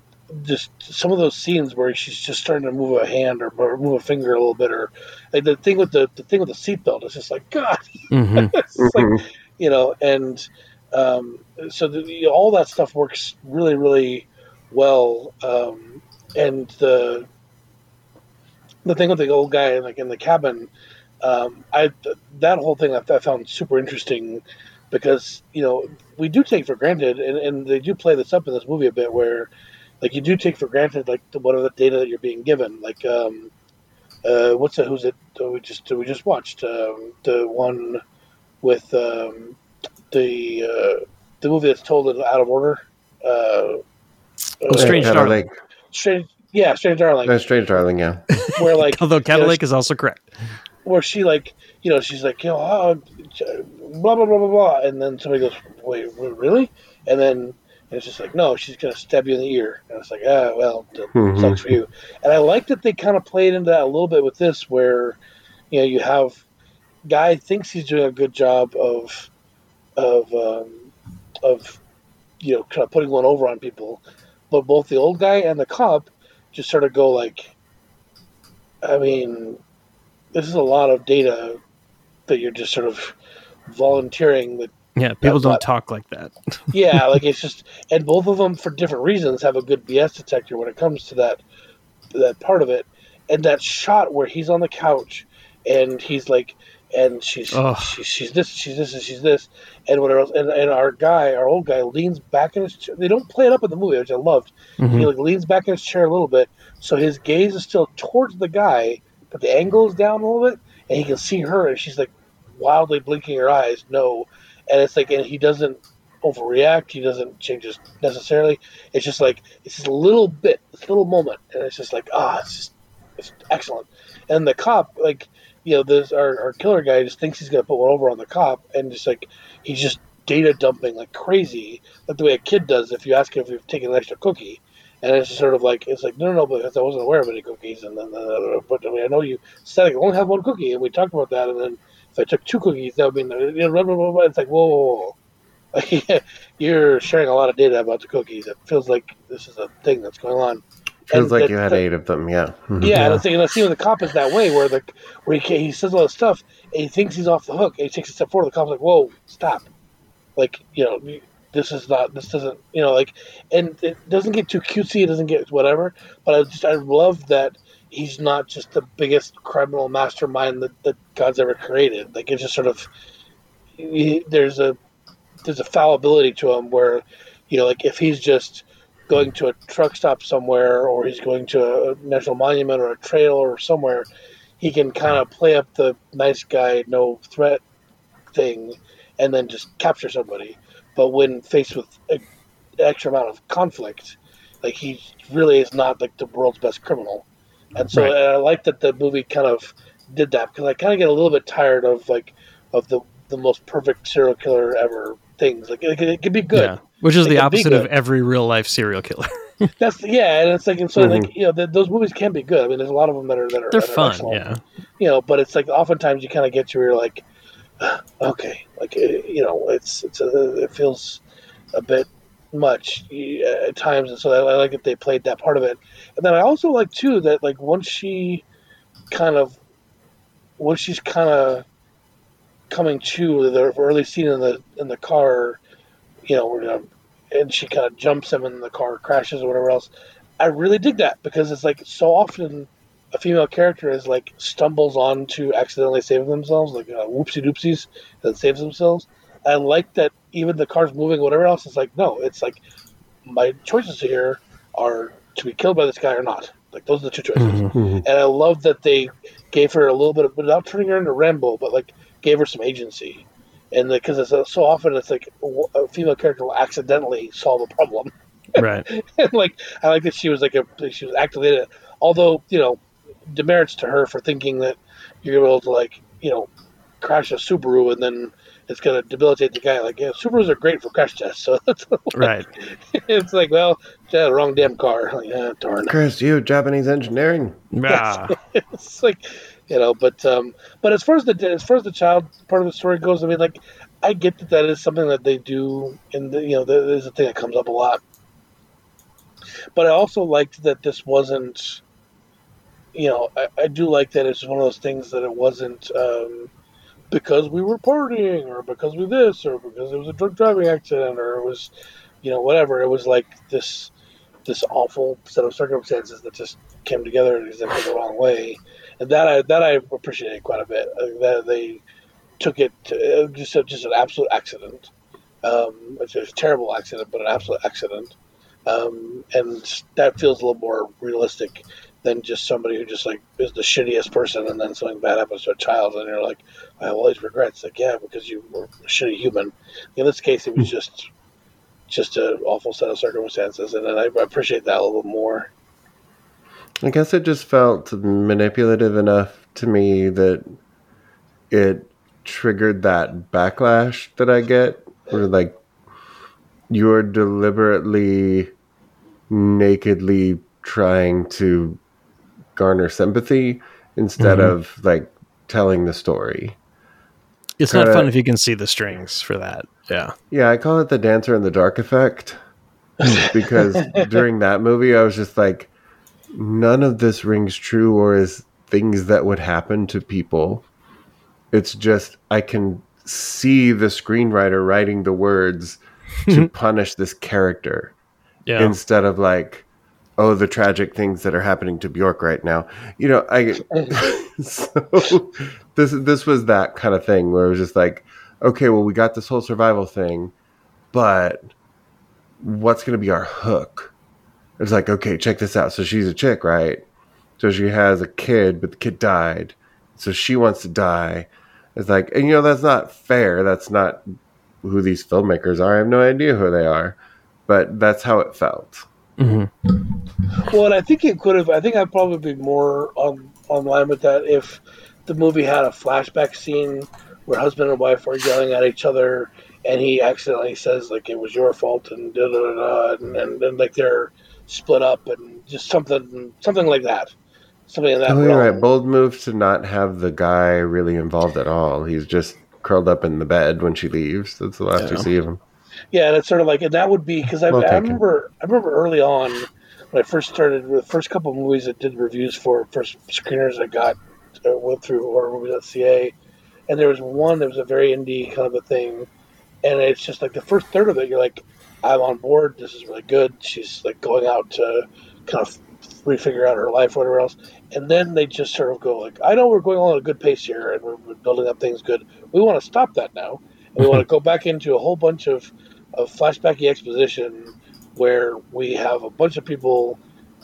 just some of those scenes where she's just starting to move a hand or, or move a finger a little bit, or like the thing with the the thing with the seatbelt. It's just like God, mm-hmm. it's mm-hmm. like, you know, and um, so the, you know, all that stuff works really, really well. Um, and the the thing with the old guy like in the cabin, um, I that whole thing I, I found super interesting because you know we do take for granted, and, and they do play this up in this movie a bit where. Like you do take for granted, like the, whatever the data that you're being given. Like, um, uh, what's it? Who's it? Uh, we just we just watched um, the one with um, the uh, the movie that's told in out of order. Uh, oh, Strange uh, Darling. Strange, yeah, Strange Darling. No, Strange Darling, yeah. Where like, although Cattle you know, Lake is also correct. Where she like, you know, she's like, you know, oh, blah blah blah blah blah, and then somebody goes, wait, really? And then. And it's just like, no, she's going to stab you in the ear. And it's like, ah, well, mm-hmm. sucks for you. And I like that they kind of played into that a little bit with this where, you know, you have guy thinks he's doing a good job of, of, um, of, you know, kind of putting one over on people. But both the old guy and the cop just sort of go like, I mean, this is a lot of data that you're just sort of volunteering that, yeah, people don't talk like that. Yeah, like it's just, and both of them for different reasons have a good B S detector when it comes to that that part of it. And that shot where he's on the couch and he's like, and she's oh. she's, she's this, she's this, and she's this, and whatever else. And, and our guy, our old guy, leans back in his chair. They don't play it up in the movie, which I loved. Mm-hmm. He like leans back in his chair a little bit, so his gaze is still towards the guy, but the angle is down a little bit, and he can see her, and she's like wildly blinking her eyes. No. And it's like, and he doesn't overreact. He doesn't change his necessarily. It's just like, it's just a little bit, this little moment. And it's just like, ah, it's just, it's excellent. And the cop, like, you know, this, our, our killer guy just thinks he's going to put one over on the cop. And just like, he's just data dumping like crazy, like the way a kid does if you ask him if you've taken an extra cookie. And it's just sort of like it's like no, no, no, because I wasn't aware of any cookies, and then uh, but I mean, I know you said I only have one cookie, and we talked about that, and then if I took two cookies, that would mean you know, blah, blah, blah, blah. It's like whoa, whoa, whoa. Like, you're sharing a lot of data about the cookies. It feels like this is a thing that's going on. Feels and like that, you had that, eight of them, yeah. Yeah, yeah. And, the, and the scene with the cop is that way, where the where he, he says all this stuff, and he thinks he's off the hook, and he takes a step forward. The cop's like, "Whoa, stop!" Like, you know, this is not, this doesn't, you know, like, and it doesn't get too cutesy. It doesn't get whatever. But I just, I love that he's not just the biggest criminal mastermind that, that God's ever created. Like, it's just sort of, he, there's a, there's a fallibility to him where, you know, like if he's just going to a truck stop somewhere, or he's going to a national monument or a trail or somewhere, he can kind of play up the nice guy, no threat thing, and then just capture somebody. But when faced with an extra amount of conflict, like he really is not like the world's best criminal. And so right. and I like that the movie kind of did that, because I kind of get a little bit tired of like of the the most perfect serial killer ever things. Like it, it can be good. Yeah. Which is it the opposite of every real life serial killer. That's yeah, and it's like and so mm-hmm. like you know the, those movies can be good. I mean, there's a lot of them that are that are they're that are fun, excellent. yeah. You know, but it's like oftentimes you kind of get to where you're like, okay, like you know, it's it's a, it feels a bit much at times, and so I like that they played that part of it. And then I also like too that like once she kind of once she's kind of coming to the early scene in the in the car. You know, and she kind of jumps him and the car crashes or whatever else. I really dig that, because it's like so often a female character is like stumbles on to accidentally saving themselves, like uh, whoopsie doopsies, that saves themselves. I like that even the car's moving, whatever else, it's like, no, it's like my choices here are to be killed by this guy or not. Like those are the two choices. Mm-hmm. And I love that they gave her a little bit of, without turning her into Rambo, but like gave her some agency. And because it's uh, so often it's like a female character will accidentally solve a problem, right? And like I like that she was like a she was actively in it. Although you know, demerits to her for thinking that you're able to like you know crash a Subaru and then it's gonna debilitate the guy. Like yeah, Subarus are great for crash tests, so that's like, right. It's like well, yeah, wrong damn car. Like yeah, darn. Chris, you Japanese engineering. Ah. Yes. It's like. You know, but um, but as far as the as far as the child part of the story goes, I mean, like, I get that that is something that they do, and you know, that is a thing that comes up a lot. But I also liked that this wasn't, you know, I, I do like that it's one of those things that it wasn't um, because we were partying or because we this or because it was a drunk driving accident or it was, you know, whatever. It was like this this awful set of circumstances that just came together exactly the wrong way. And that I that I appreciated quite a bit. I think that they took it to, just a, just an absolute accident. Um, it's a terrible accident, but an absolute accident. Um, and that feels a little more realistic than just somebody who just like is the shittiest person, and then something bad happens to a child, and you're like, I have all these regrets. Like, yeah, because you were a shitty human. In this case, it was just just an awful set of circumstances, and I, I appreciate that a little bit more. I guess it just felt manipulative enough to me that it triggered that backlash that I get, where like you're deliberately, nakedly trying to garner sympathy instead mm-hmm. of like telling the story. It's Kinda, not fun if you can see the strings for that. Yeah. Yeah, I call it the dancer in the dark effect, because during that movie I was just like, none of this rings true or is things that would happen to people. It's just I can see the screenwriter writing the words to punish this character, yeah. instead of like, oh, the tragic things that are happening to Bjork right now. You know, I so this this was that kind of thing where it was just like, okay, well, we got this whole survival thing, but what's going to be our hook? It's like, okay, check this out. So she's a chick, right? So she has a kid, but the kid died. So she wants to die. It's like, and you know, that's not fair. That's not who these filmmakers are. I have no idea who they are. But that's how it felt. Mm-hmm. Well, and I think it could have, I think I'd probably be more on, on line with that if the movie had a flashback scene where husband and wife are yelling at each other and he accidentally says, like, it was your fault and da da da, and, and, and like they're split up and just something something like that. Something in that Oh, realm. you're right. Bold move to not have the guy really involved at all. He's just curled up in the bed when she leaves. That's the last Yeah. you see of him. Yeah, and it's sort of like, and that would be because I, Well I taken. remember, I remember early on when I first started, the first couple of movies that did reviews for first screeners I got uh, went through horror movies dot c a, and there was one that was a very indie kind of a thing, and it's just like the first third of it, you're like, I'm on board. This is really good. She's like going out to kind of refigure out her life, or whatever else, and then they just sort of go like, I know we're going on at a good pace here, and we're, we're building up things good. We want to stop that now, and we want to go back into a whole bunch of of flashbacky exposition where we have a bunch of people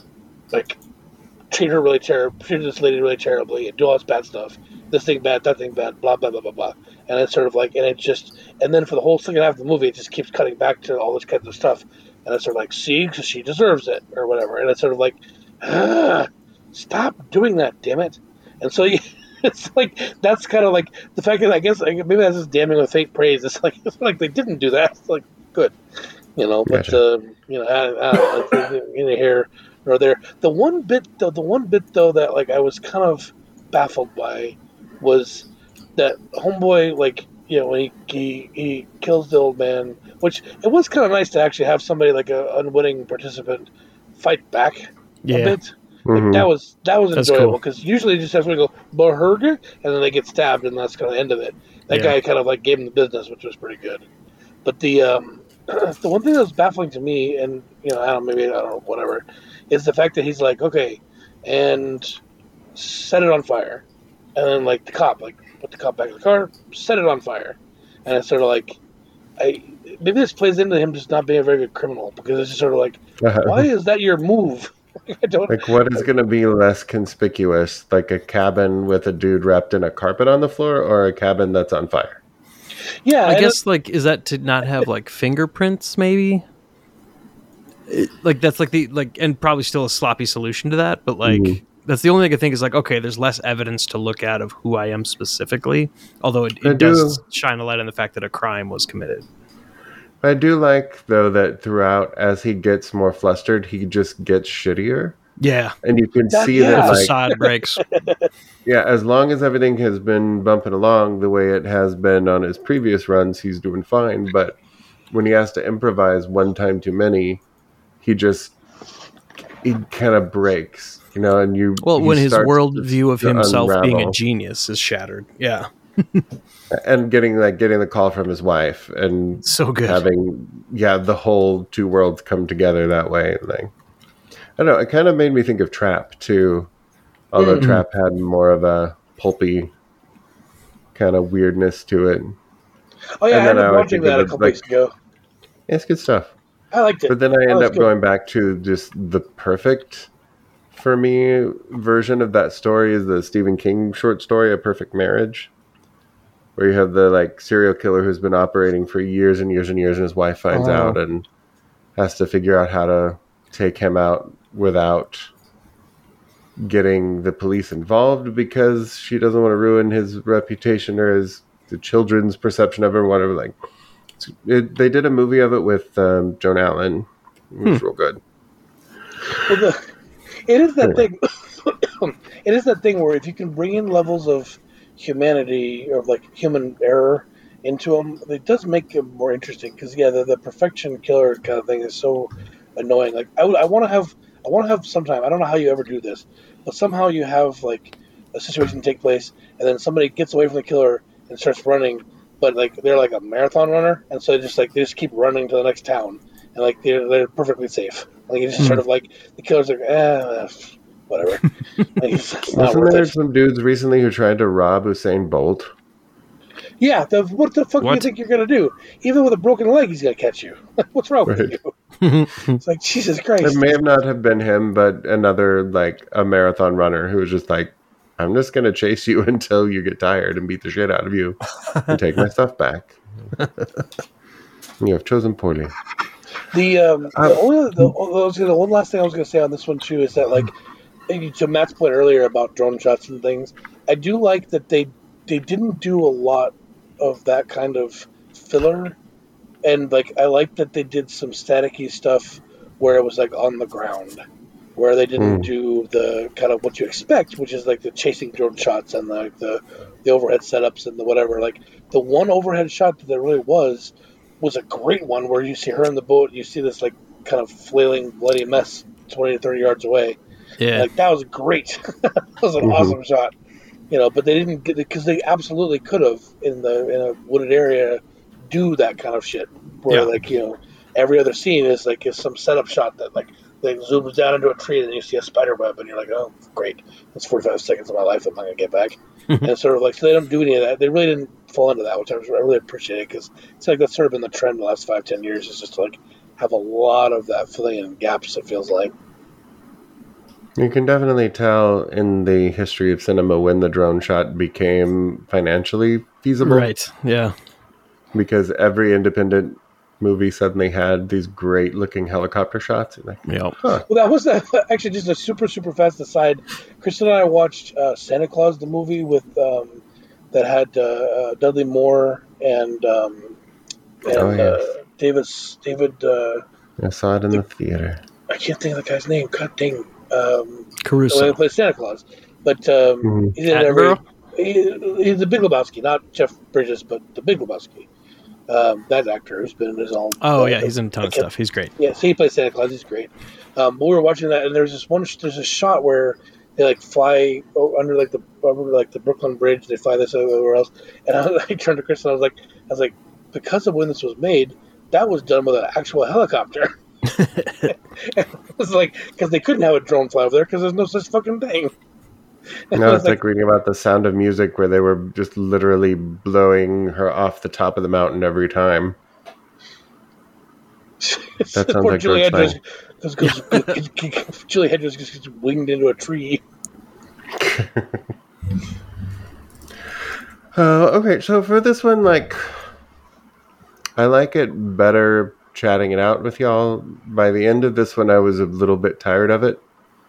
like treat her really terrible, treat this lady really terribly, and do all this bad stuff. This thing bad, that thing bad, blah blah blah blah blah. And it's sort of like, and it just, and then for the whole second half of the movie, it just keeps cutting back to all this kinds of stuff, and it's sort of like, see, because she deserves it or whatever. And it's sort of like, ah, stop doing that, damn it. And so you. It's like, that's kind of like the fact that I guess like, maybe that's just damning with faint praise. It's like it's like they didn't do that. It's like good, you know. But Gotcha. uh, you know, I, I, like, in here or there. The one bit, though, the one bit though that like I was kind of baffled by was that homeboy, like, you know, when he he, he kills the old man, which it was kind of nice to actually have somebody like a unwitting participant fight back Yeah. a bit. Like, Mhm. that was that was That's enjoyable cool. because usually you just have to go Burger, and then they get stabbed, and that's kind of the end of it. That Yeah. guy kind of like gave him the business, which was pretty good. But the um, the one thing that was baffling to me, and you know, I don't maybe I don't know whatever, is the fact that he's like, okay, and set it on fire, and then like the cop like put the cop back in the car, set it on fire, and it's sort of like, I maybe this plays into him just not being a very good criminal because it's just sort of like, why is that your move? I don't. Like, what is going to be less conspicuous? Like a cabin with a dude wrapped in a carpet on the floor, or a cabin that's on fire? Yeah, I and guess like is that to not have like fingerprints maybe? It- like that's like the like and probably still a sloppy solution to that, but like Mhm. that's the only thing I think is like, okay, there's less evidence to look at of who I am specifically, although it, I it does do- shine a light on the fact that a crime was committed. I do like, though, that throughout, as he gets more flustered, he just gets shittier. Yeah, And you can That- see yeah. the that, like, facade breaks. yeah, as long as everything has been bumping along the way it has been on his previous runs, he's doing fine. But when he has to improvise one time too many, he just, he kind of breaks, you know, and you... Well, he when his starts worldview of to himself being a unravel. genius is shattered. Yeah, And getting, like, getting the call from his wife and so good. having, yeah, the whole two worlds come together that way. Like, I don't know, it kind of made me think of Trap, too. Although Mhm. Trap had more of a pulpy kind of weirdness to it. oh yeah, and I then ended I up would watching think of that a it, couple like- weeks ago. It's good stuff. I liked it. But then I That end was up good. going back to just the perfect, for me, version of that story is the Stephen King short story, A Perfect Marriage. Where you have the like serial killer who's been operating for years and years and years, and his wife finds Oh. out and has to figure out how to take him out without getting the police involved because she doesn't want to ruin his reputation or his the children's perception of her, whatever. Like, it's- it, they did a movie of it with um, Joan Allen. It was real good. Well, the, it is that Anyway. thing. It is that thing where if you can bring in levels of humanity or like human error into them, it does make them more interesting. Because yeah, the, the perfection killer kind of thing is so annoying. Like I, would- I want to have, I want to have sometime. I don't know how you ever do this, but somehow you have like a situation take place, and then somebody gets away from the killer and starts running, but like they're like a marathon runner, and so they just like they just keep running to the next town, and like they're they're perfectly safe. Like it's just sort of like the killer's like, eh, whatever. Like, it's it's not Wasn't worth there it. some dudes recently who tried to rob Usain Bolt? Yeah, the, what the fuck do you What? think you're gonna do? Even with a broken leg, he's gonna catch you. What's wrong with Right. you? It's like Jesus Christ. It may have not have been him, but another like a marathon runner who was just like, "I'm just gonna chase you until you get tired and beat the shit out of you and take my stuff back." You have chosen poorly. The um, Uh, the only the, I was gonna, the one last thing I was going to say on this one too is that like to Matt's point earlier about drone shots and things, I do like that they they didn't do a lot of that kind of filler, and like I like that they did some staticky stuff where it was like on the ground, where they didn't Mm. do the kind of what you expect, which is like the chasing drone shots and like the the overhead setups and the whatever. Like the one overhead shot that there really was was a great one where you see her in the boat, you see this like kind of flailing bloody mess twenty to thirty yards away. Yeah. Like that was great. That was an Mhm. awesome shot. You know, but they didn't get it because they absolutely could have in the in a wooded area do that kind of shit where Yeah. like you know every other scene is like is some setup shot that like like zooms down into a tree and then you see a spider web and you're like, oh great, that's forty-five seconds of my life that I'm not gonna get back. And it's sort of like so they don't do any of that. They really didn't fall into that, which I, was, I really appreciate it because it's like that's sort of been the trend the last five ten years is just to like have a lot of that filling in gaps. It feels like. You can definitely tell in the history of cinema when the drone shot became financially feasible. Right. Yeah. Because every independent movie suddenly had these great looking helicopter shots. And like, Yep. huh. Well, that was uh, actually just a super, super fast aside. Kristen and I watched uh, Santa Claus, the movie with um, that had uh, uh, Dudley Moore and um, and Oh, yes. uh, David David. Uh, I saw it in the theater. I can't think of the guy's name. God dang. Um, the way Caruso. he plays Santa Claus, but um, Mhm. he's in every. Attenborough? He, he's the Big Lebowski, not Jeff Bridges, but the Big Lebowski. Um, that actor who's been in his own. Oh uh, yeah, he's in a ton I of can't- stuff. He's great. Yeah, so he plays Santa Claus. He's great. Um, but we were watching that, and there's this one. There's a shot where they like fly o- under like the over like the Brooklyn Bridge. They fly this everywhere else, and I, I turned to Chris and I was like, I was like, because of when this was made, that was done with an actual helicopter. It was like because they couldn't have a drone fly over there because there's no such fucking thing. And No, I was it's like, reading about The Sound of Music where they were just literally blowing her off the top of the mountain every time. That sounds poor like Julie Bert's Hedges goes, goes, goes, Julie Hedges gets winged into a tree. Uh, okay, so for this one, like, I like it better chatting it out with y'all. By the end of this one, I was a little bit tired of it.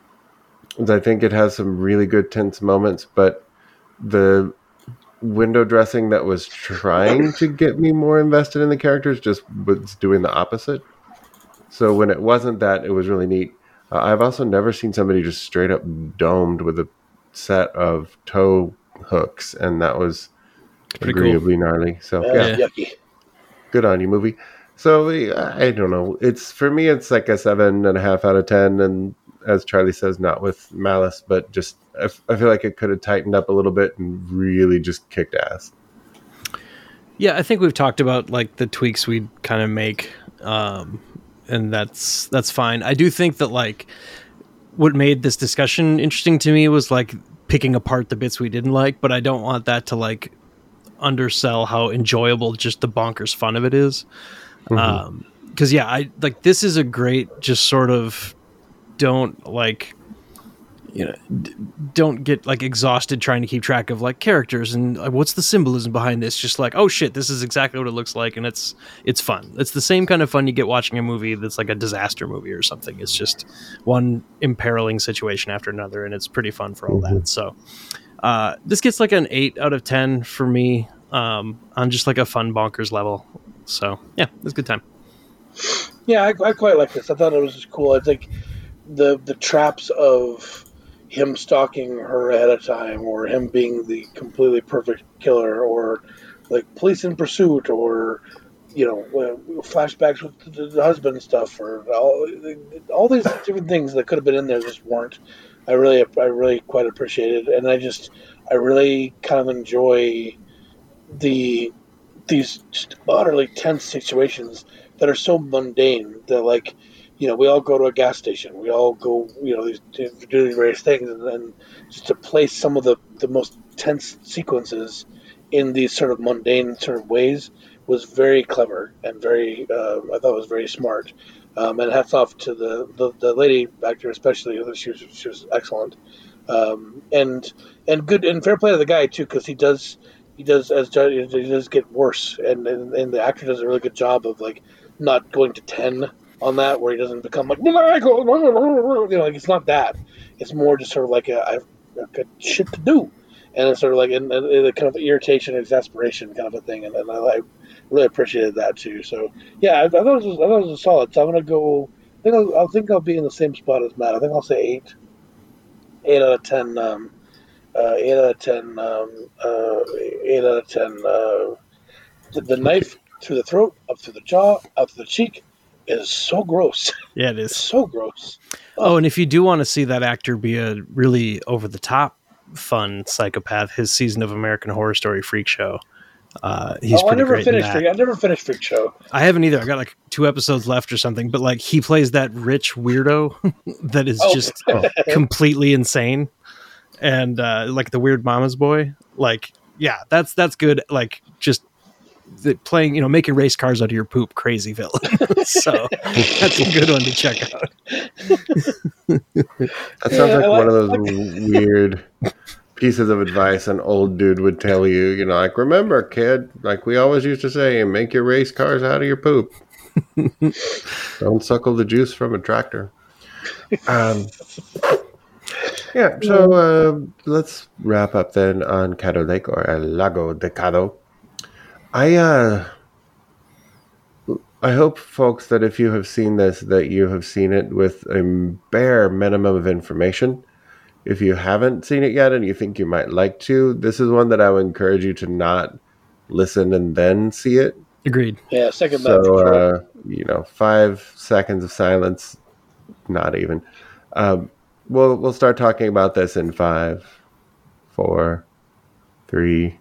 I think it has some really good tense moments, but the window dressing that was trying to get me more invested in the characters just was doing the opposite. So when it wasn't that, it was really neat. Uh, I've also never seen somebody just straight up domed with a set of tow hooks, and that was Pretty cool. agreeably gnarly. So That's yeah, yucky. good on you, movie. So I don't know. It's for me, it's like a seven and a half out of ten, and as Charlie says, not with malice, but just I, f- I feel like it could have tightened up a little bit and really just kicked ass. Yeah, I think we've talked about like the tweaks we'd kind of make, um, and that's that's fine. I do think that like what made this discussion interesting to me was like picking apart the bits we didn't like, but I don't want that to like undersell how enjoyable just the bonkers fun of it is. Mm-hmm. Um, because yeah, I like this is a great just sort of don't like you know d- don't get like exhausted trying to keep track of like characters and like, what's the symbolism behind this. Just like, oh shit, this is exactly what it looks like, and it's it's fun. It's the same kind of fun you get watching a movie that's like a disaster movie or something. It's just one imperiling situation after another, and it's pretty fun for all Mhm. that. So uh this gets like an eight out of ten for me, um on just like a fun bonkers level. So yeah, it's a good time. Yeah, I, I quite like this. I thought it was just cool. I think the the traps of him stalking her ahead of time, or him being the completely perfect killer, or like police in pursuit, or you know uh, flashbacks with the, the husband and stuff, or all all these different things that could have been in there just weren't. I really I really quite appreciated, and I just I really kind of enjoy the these just utterly tense situations that are so mundane that like you know we all go to a gas station, we all go you know these, to do these various things, and then just to place some of the, the most tense sequences in these sort of mundane sort of ways was very clever and very uh, I thought was very smart. Um, and hats off to the, the, the lady actor especially. She was, she was excellent, um, and and good and fair play to the guy too, because he does he does as he does get worse, and, and and the actor does a really good job of like not going to ten on that, where he doesn't become like Michael, you know, like it's not that. It's more just sort of like a, I've got shit to do, and it's sort of like and, and a kind of irritation, exasperation kind of a thing, and, and I, I really appreciated that too. So yeah, I, I thought it was I thought it was solid. So I'm gonna go think I'll, I think I'll be in the same spot as Matt. I think I'll say eight. Eight out of ten. Um, uh, eight out of ten. Um, uh, eight out of ten. Uh, the, the knife through the throat, up through the jaw, out through the cheek is so gross. Yeah, it is. It's so gross. Oh, and if you do want to see that actor be a really over the top fun psychopath, his season of American Horror Story Freak Show. Uh, he's oh, I pretty never great in finished that. Freak. I never finished Freak Show. I haven't either. I got like two episodes left or something, but like he plays that rich weirdo that is Oh. just completely insane, and uh, like the weird mama's boy. Like, yeah, that's that's good. Like just the playing, you know, making race cars out of your poop, crazy villain. So that's a good one to check out. That sounds Yeah, like I one of those like- weird pieces of advice an old dude would tell you, you know, like, remember, kid, like we always used to say, make your race cars out of your poop. Don't suckle the juice from a tractor. Um, yeah, so uh, let's wrap up then on Caddo Lake, or El Lago de Caddo. I, uh, I hope, folks, that if you have seen this, that you have seen it with a bare minimum of information. If you haven't seen it yet and you think you might like to, this is one that I would encourage you to not listen and then see it. Agreed. Yeah, second So, that for sure. uh, you know, five seconds of silence, not even. Um, we'll we'll start talking about this in five, four, three,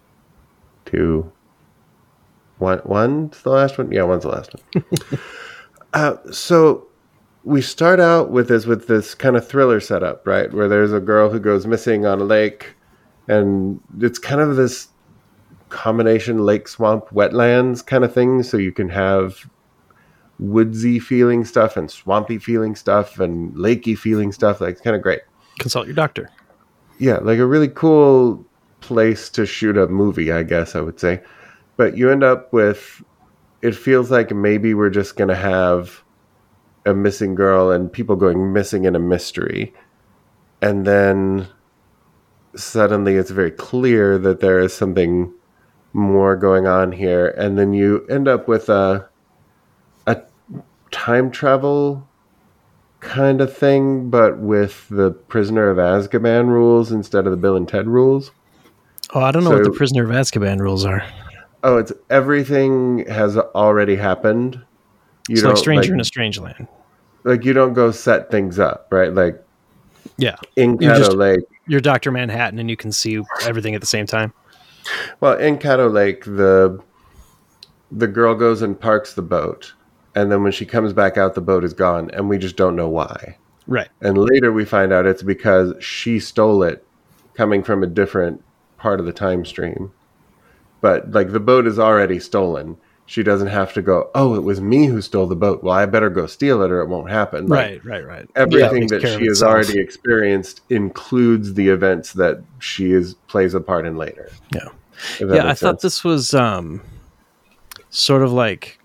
two, one. One's the last one. Yeah, one's the last one. uh, so. We start out with this with this kind of thriller setup, right? Where there's a girl who goes missing on a lake, and it's kind of this combination lake, swamp, wetlands kind of thing. So you can have woodsy feeling stuff and swampy feeling stuff and lakey feeling stuff. Like, it's kind of great. Consult your doctor. Yeah, like a really cool place to shoot a movie, I guess I would say. But you end up with, it feels like maybe we're just going to have a missing girl and people going missing in a mystery. And then suddenly it's very clear that there is something more going on here. And then you end up with a, a time travel kind of thing, but with the Prisoner of Azkaban rules instead of the Bill and Ted rules. Oh, I don't know So- what the Prisoner of Azkaban rules are. Oh, it's everything has already happened. You It's like don't, Stranger like, in a Strange Land. like you don't go set things up, right? Like Yeah. in You Caddo just- Lake. You're Doctor Manhattan and you can see everything at the same time. Well, in Caddo Lake, the the girl goes and parks the boat, and then when she comes back out, the boat is gone, and we just don't know why. Right. And later we find out it's because she stole it, coming from a different part of the time stream. But like the boat is already stolen. She doesn't have to go, oh, it was me who stole the boat. Well, I better go steal it or it won't happen. Like, Right, right, right. everything Yeah, that takes care she of has itself. already experienced includes the events that she is plays a part in later. Yeah. If that Yeah, I makes thought sense. this was um, sort of like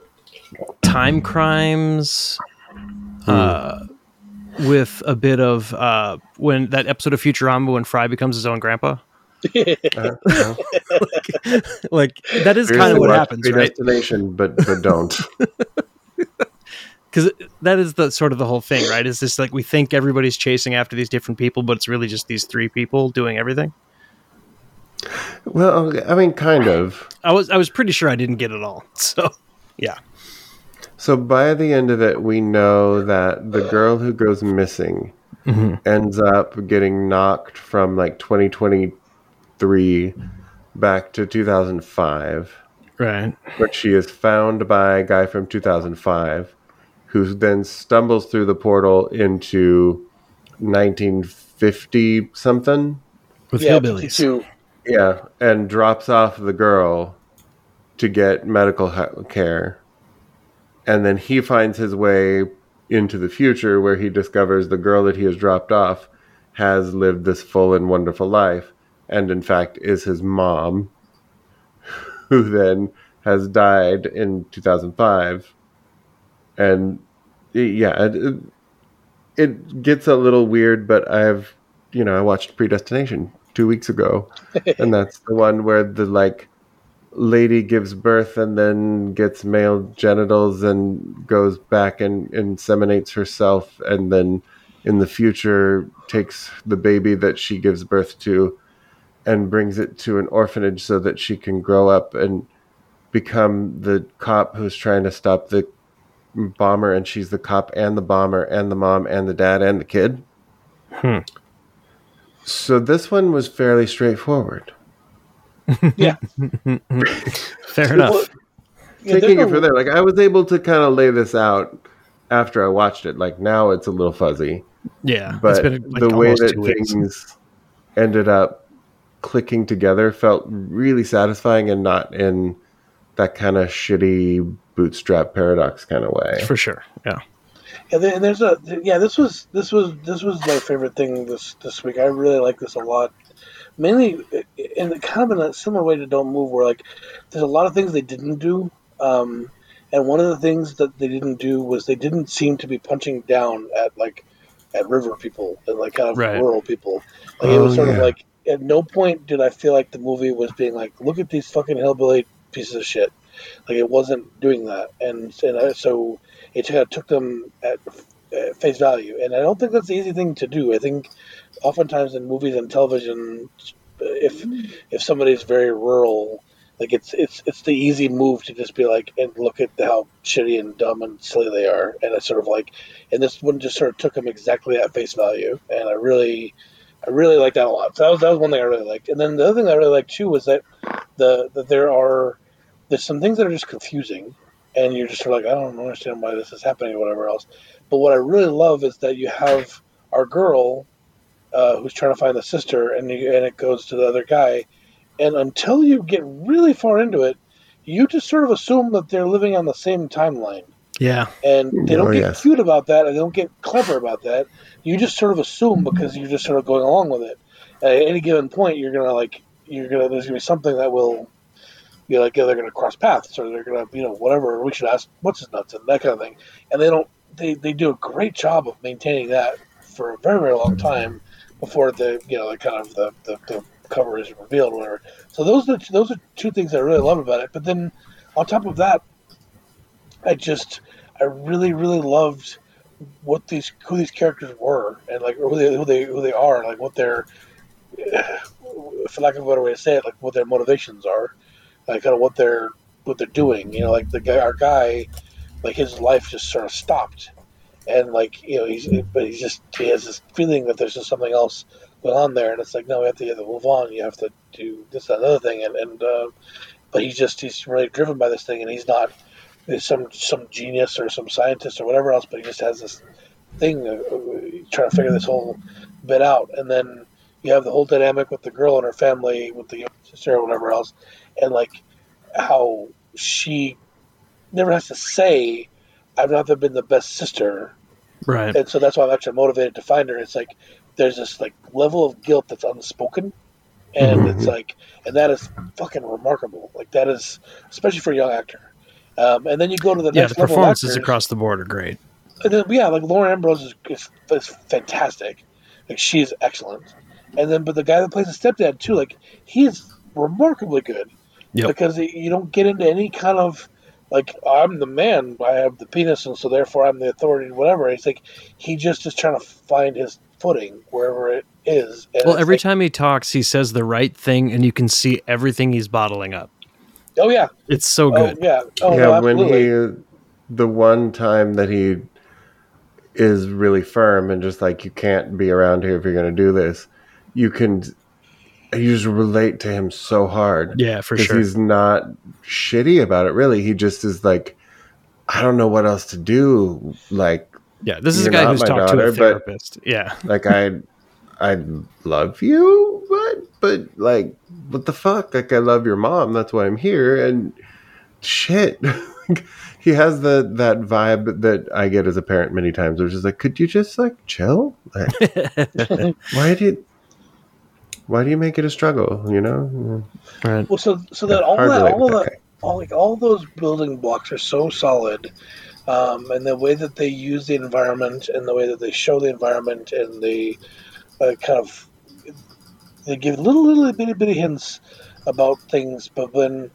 time crimes uh, with a bit of uh, when that episode of Futurama when Fry becomes his own grandpa. Uh, uh, Like that is seriously, kind of what watch happens, right? Predestination, but but don't. Because that is the sort of the whole thing, right? Is this like we think everybody's chasing after these different people, but it's really just these three people doing everything? Well, I mean, kind of. I was I was pretty sure I didn't get it all. So yeah. So by the end of it, we know that the girl who goes missing ends up getting knocked from like twenty twenty-three back to two thousand five, Right. but she is found by a guy from two thousand five who then stumbles through the portal into nineteen fifty something. With yeah, hillbillies. fifty-two. Yeah, and drops off the girl to get medical he- care. And then he finds his way into the future where he discovers the girl that he has dropped off has lived this full and wonderful life, and in fact is his mom, who then has died in two thousand five. And yeah, it, it gets a little weird, but I've, you know, I watched Predestination two weeks ago, and that's the one where the like lady gives birth and then gets male genitals and goes back and inseminates herself, and then in the future takes the baby that she gives birth to and brings it to an orphanage so that she can grow up and become the cop who's trying to stop the bomber, and she's the cop and the bomber and the mom and the dad and the kid. Hmm. So this one was fairly straightforward. Yeah. Fair enough. Well, yeah, Taking there's it from there, like I was able to kind of lay this out after I watched it. Like now it's a little fuzzy, Yeah. but been, like, the way almost that two weeks. things ended up clicking together felt really satisfying and not in that kind of shitty bootstrap paradox kind of way. For sure. Yeah. Yeah, there- and there's a yeah. This was this was this was my favorite thing this this week. I really like this a lot. Mainly, in kind of in a similar way to Don't Move, where like there's a lot of things they didn't do, um, and one of the things that they didn't do was they didn't seem to be punching down at like at river people and like kind of Right. rural people. Like it Oh, was sort yeah. of like at no point did I feel like the movie was being like, look at these fucking hillbilly pieces of shit. Like it wasn't doing that, and and I, so it kind of took them at, at face value, and I don't think that's the easy thing to do. I think oftentimes in movies and television, if if somebody's very rural, like it's it's it's the easy move to just be like and look at how shitty and dumb and silly they are, and it's sort of like, and this one just sort of took them exactly at face value, and I really. I really like that a lot. So that was that was one thing I really liked, and then the other thing I really liked too was that the that there are there's some things that are just confusing, and you're just sort of like, I don't understand why this is happening or whatever else. But what I really love is that you have our girl uh, who's trying to find the sister, and you, and it goes to the other guy, and until you get really far into it, you just sort of assume that they're living on the same timeline. Yeah. And they don't Oh, get yes. cute about that, and they don't get clever about that. You just sort of assume because you're just sort of going along with it. At any given point, you're gonna like you're gonna there's gonna be something that will be like, yeah, they're gonna cross paths, or they're gonna you know whatever. We should ask what's his nuts and that kind of thing. And they don't they, they do a great job of maintaining that for a very very long time before the you know the kind of the, the, the cover is revealed or whatever. So those are those are two things I really love about it. But then on top of that, I just I really really loved what these who these characters were and like who they who they who they are, like what their for lack of a better way to say it, like what their motivations are, like kind of what they're what they're doing. You know, like the guy, our guy, like his life just sort of stopped, and like you know he's but he's just he has this feeling that there's just something else going on there, and it's like no, we have to, you have to move on. You have to do this that, other thing, and and uh, but he's just he's really driven by this thing, and he's not. There's some some genius or some scientist or whatever else, but he just has this thing uh, trying to figure this whole bit out. And then you have the whole dynamic with the girl and her family, with the sister or whatever else, and like how she never has to say, "I've not been the best sister," Right. and so that's why I'm actually motivated to find her. It's like there's this like level of guilt that's unspoken, and Mhm. it's like, and that is fucking remarkable. Like that is, especially for a young actor. Um, and then you go to the Yeah, next the level performances actors, across the board are great. and then, yeah, like Lauren Ambrose is, is, is fantastic. Like she is excellent. And then, but the guy that plays the stepdad too, like he is remarkably good. Yep. Because he, you don't get into any kind of like I'm the man, I have the penis, and so therefore I'm the authority, whatever. It's like he just is trying to find his footing wherever it is. And Well, it's every like, time he talks, he says the right thing, and you can see everything he's bottling up. oh yeah, It's so oh good. yeah, oh yeah, no, when absolutely. he, the one time that he is really firm and just like, you can't be around here if you're going to do this, you can, you just relate to him so hard. Yeah, for Because sure. he's not shitty about it, really. He just is like, I don't know what else to do. Like, Yeah, this is a You're guy not who's my talked to daughter, a but- therapist. Yeah. like I, I love you, but but like, what the fuck? Like, I love your mom. That's why I'm here. And shit, he has the that vibe that I get as a parent many times, which is like, could you just like chill? Like, why do you? Why do you make it a struggle? You know. Right. Well, so so that all Hard to that relate all of with that, that guy. all like all those building blocks are so solid, um, and the way that they use the environment and the way that they show the environment and they uh, kind of they give little little bitty bitty hints about things, but then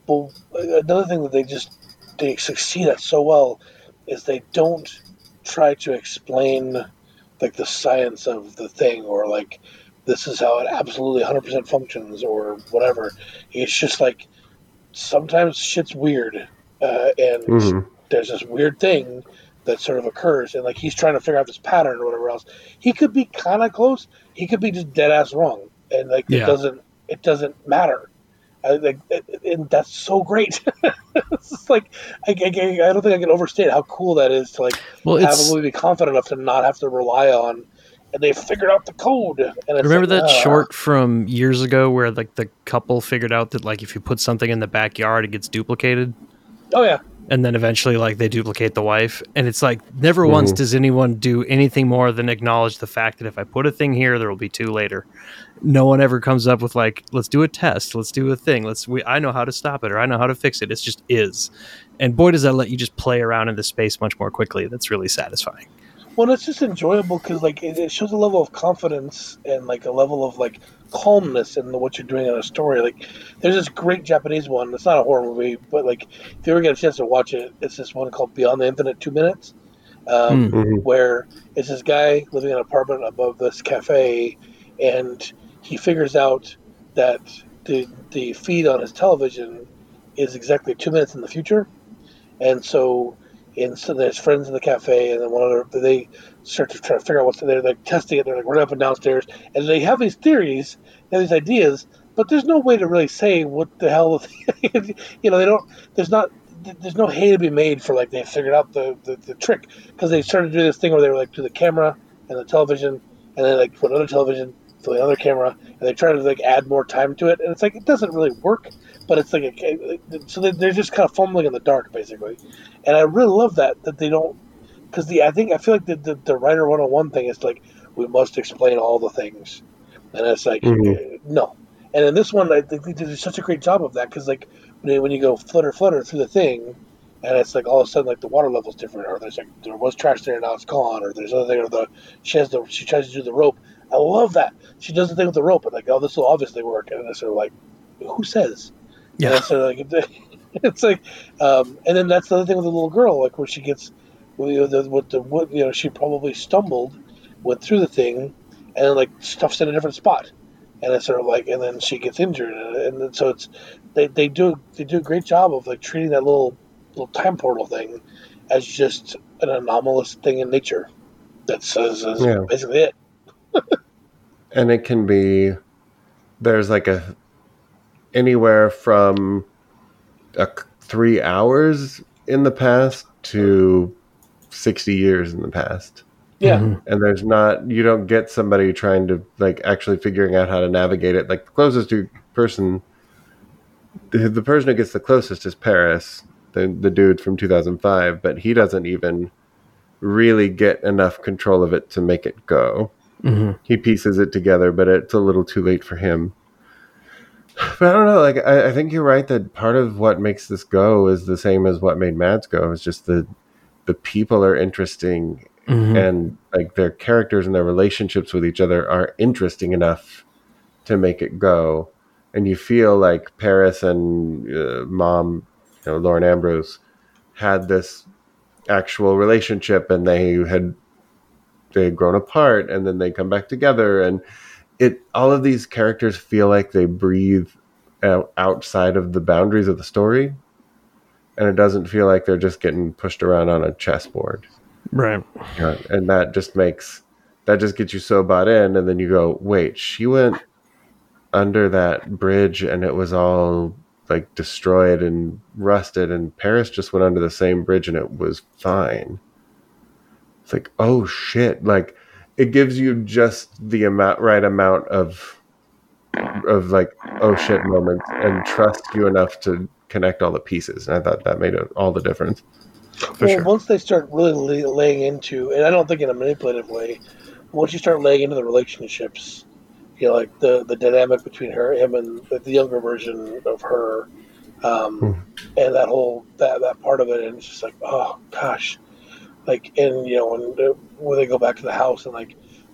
well, another thing that they just they succeed at so well is they don't try to explain like the science of the thing or like this is how it absolutely one hundred percent functions or whatever. It's just like sometimes shit's weird, uh, and Mm-hmm. there's this weird thing that sort of occurs, and like he's trying to figure out this pattern or whatever else. He could be kind of close. He could be just dead ass wrong, and like Yeah. it doesn't it doesn't matter. I, like, and that's so great. It's just like I, I, I don't think I can overstate how cool that is to like Well, have it's- a movie be confident enough to not have to rely on. And they figured out the code. And it's Remember like, that ah. short from years ago where like the couple figured out that like if you put something in the backyard, it gets duplicated, Oh yeah. and then eventually like they duplicate the wife, and it's like never Mm-hmm. once does anyone do anything more than acknowledge the fact that if I put a thing here, there will be two later. No one ever comes up with like, let's do a test, let's do a thing, let's. We, I know how to stop it, or I know how to fix it. It's just is, and boy, does that let you just play around in the space much more quickly. That's really satisfying. Well, it's just enjoyable because like it, it shows a level of confidence and like a level of like calmness in what you're doing in a story. Like there's this great Japanese one. It's not a horror movie, but like if you ever get a chance to watch it, it's this one called Beyond the Infinite Two Minutes, um, Mm-hmm. where it's this guy living in an apartment above this cafe, and he figures out that the the feed on his television is exactly two minutes in the future, and so. And so there's friends in the cafe, and then one other they start to try to figure out what's there. They're like testing it. They're like running up and downstairs, and they have these theories, they have these ideas, but there's no way to really say what the hell. The you know, they don't. There's not. There's no hay to be made for like they figured out the the, the trick because they started to do this thing where they were like do the camera and the television, and then like put another television for the other camera, and they try to like add more time to it, and it's like it doesn't really work. But it's like a, so they're just kind of fumbling in the dark, basically, and I really love that that they don't because the I think I feel like the, the the writer one oh one thing is like we must explain all the things, and it's like Mhm. uh, no, and in this one I think they did such a great job of that because like when you, when you go flutter flutter through the thing, and it's like all of a sudden like the water level's different, or there's like there was trash there now it's gone, or there's other thing, or the she has the she tries to do the rope. I love that she does the thing with the rope, and like oh this will obviously work, and it's sort of like who says. Yeah. And so like it's like, um, and then that's the other thing with the little girl, like where she gets, with you know, the, with the wood, you know, she probably stumbled, went through the thing, and then like stuff's in a different spot, and it's sort of like, and then she gets injured, and, and then, so it's they, they do they do a great job of like treating that little little time portal thing as just an anomalous thing in nature. That's, that's Yeah. basically it. And it can be there's like a anywhere from a, three hours in the past to sixty years in the past. Yeah. Mhm. And there's not you don't get somebody trying to like actually figuring out how to navigate it. Like the closest to person the, the person who gets the closest is Paris, the the dude from two thousand five, but he doesn't even really get enough control of it to make it go. Mhm. He pieces it together, but it's a little too late for him. But I don't know. Like I, I think you're right that part of what makes this go is the same as what made Mads go. It's just the the people are interesting, Mhm. and like their characters and their relationships with each other are interesting enough to make it go. And you feel like Paris and uh, Mom, you know, Lauren Ambrose, had this actual relationship, and they had they had grown apart, and then they come back together, and it all of these characters feel like they breathe out, outside of the boundaries of the story, and it doesn't feel like they're just getting pushed around on a chessboard. Right. You know, and that just makes that just gets you so bought in, and then you go, wait, she went under that bridge and it was all like destroyed and rusted, and Paris just went under the same bridge and it was fine. It's like, oh shit, like it gives you just the amount right amount of of like oh shit moments and trust you enough to connect all the pieces. And I thought that made all the difference. For well, sure. once they start really lay, laying into, and I don't think in a manipulative way, once you start laying into the relationships, you know, like the, the dynamic between her, him, and the, the younger version of her, um, Hmm. and that whole that that part of it, and it's just like, oh gosh, like, and you know, when when they go back to the house and like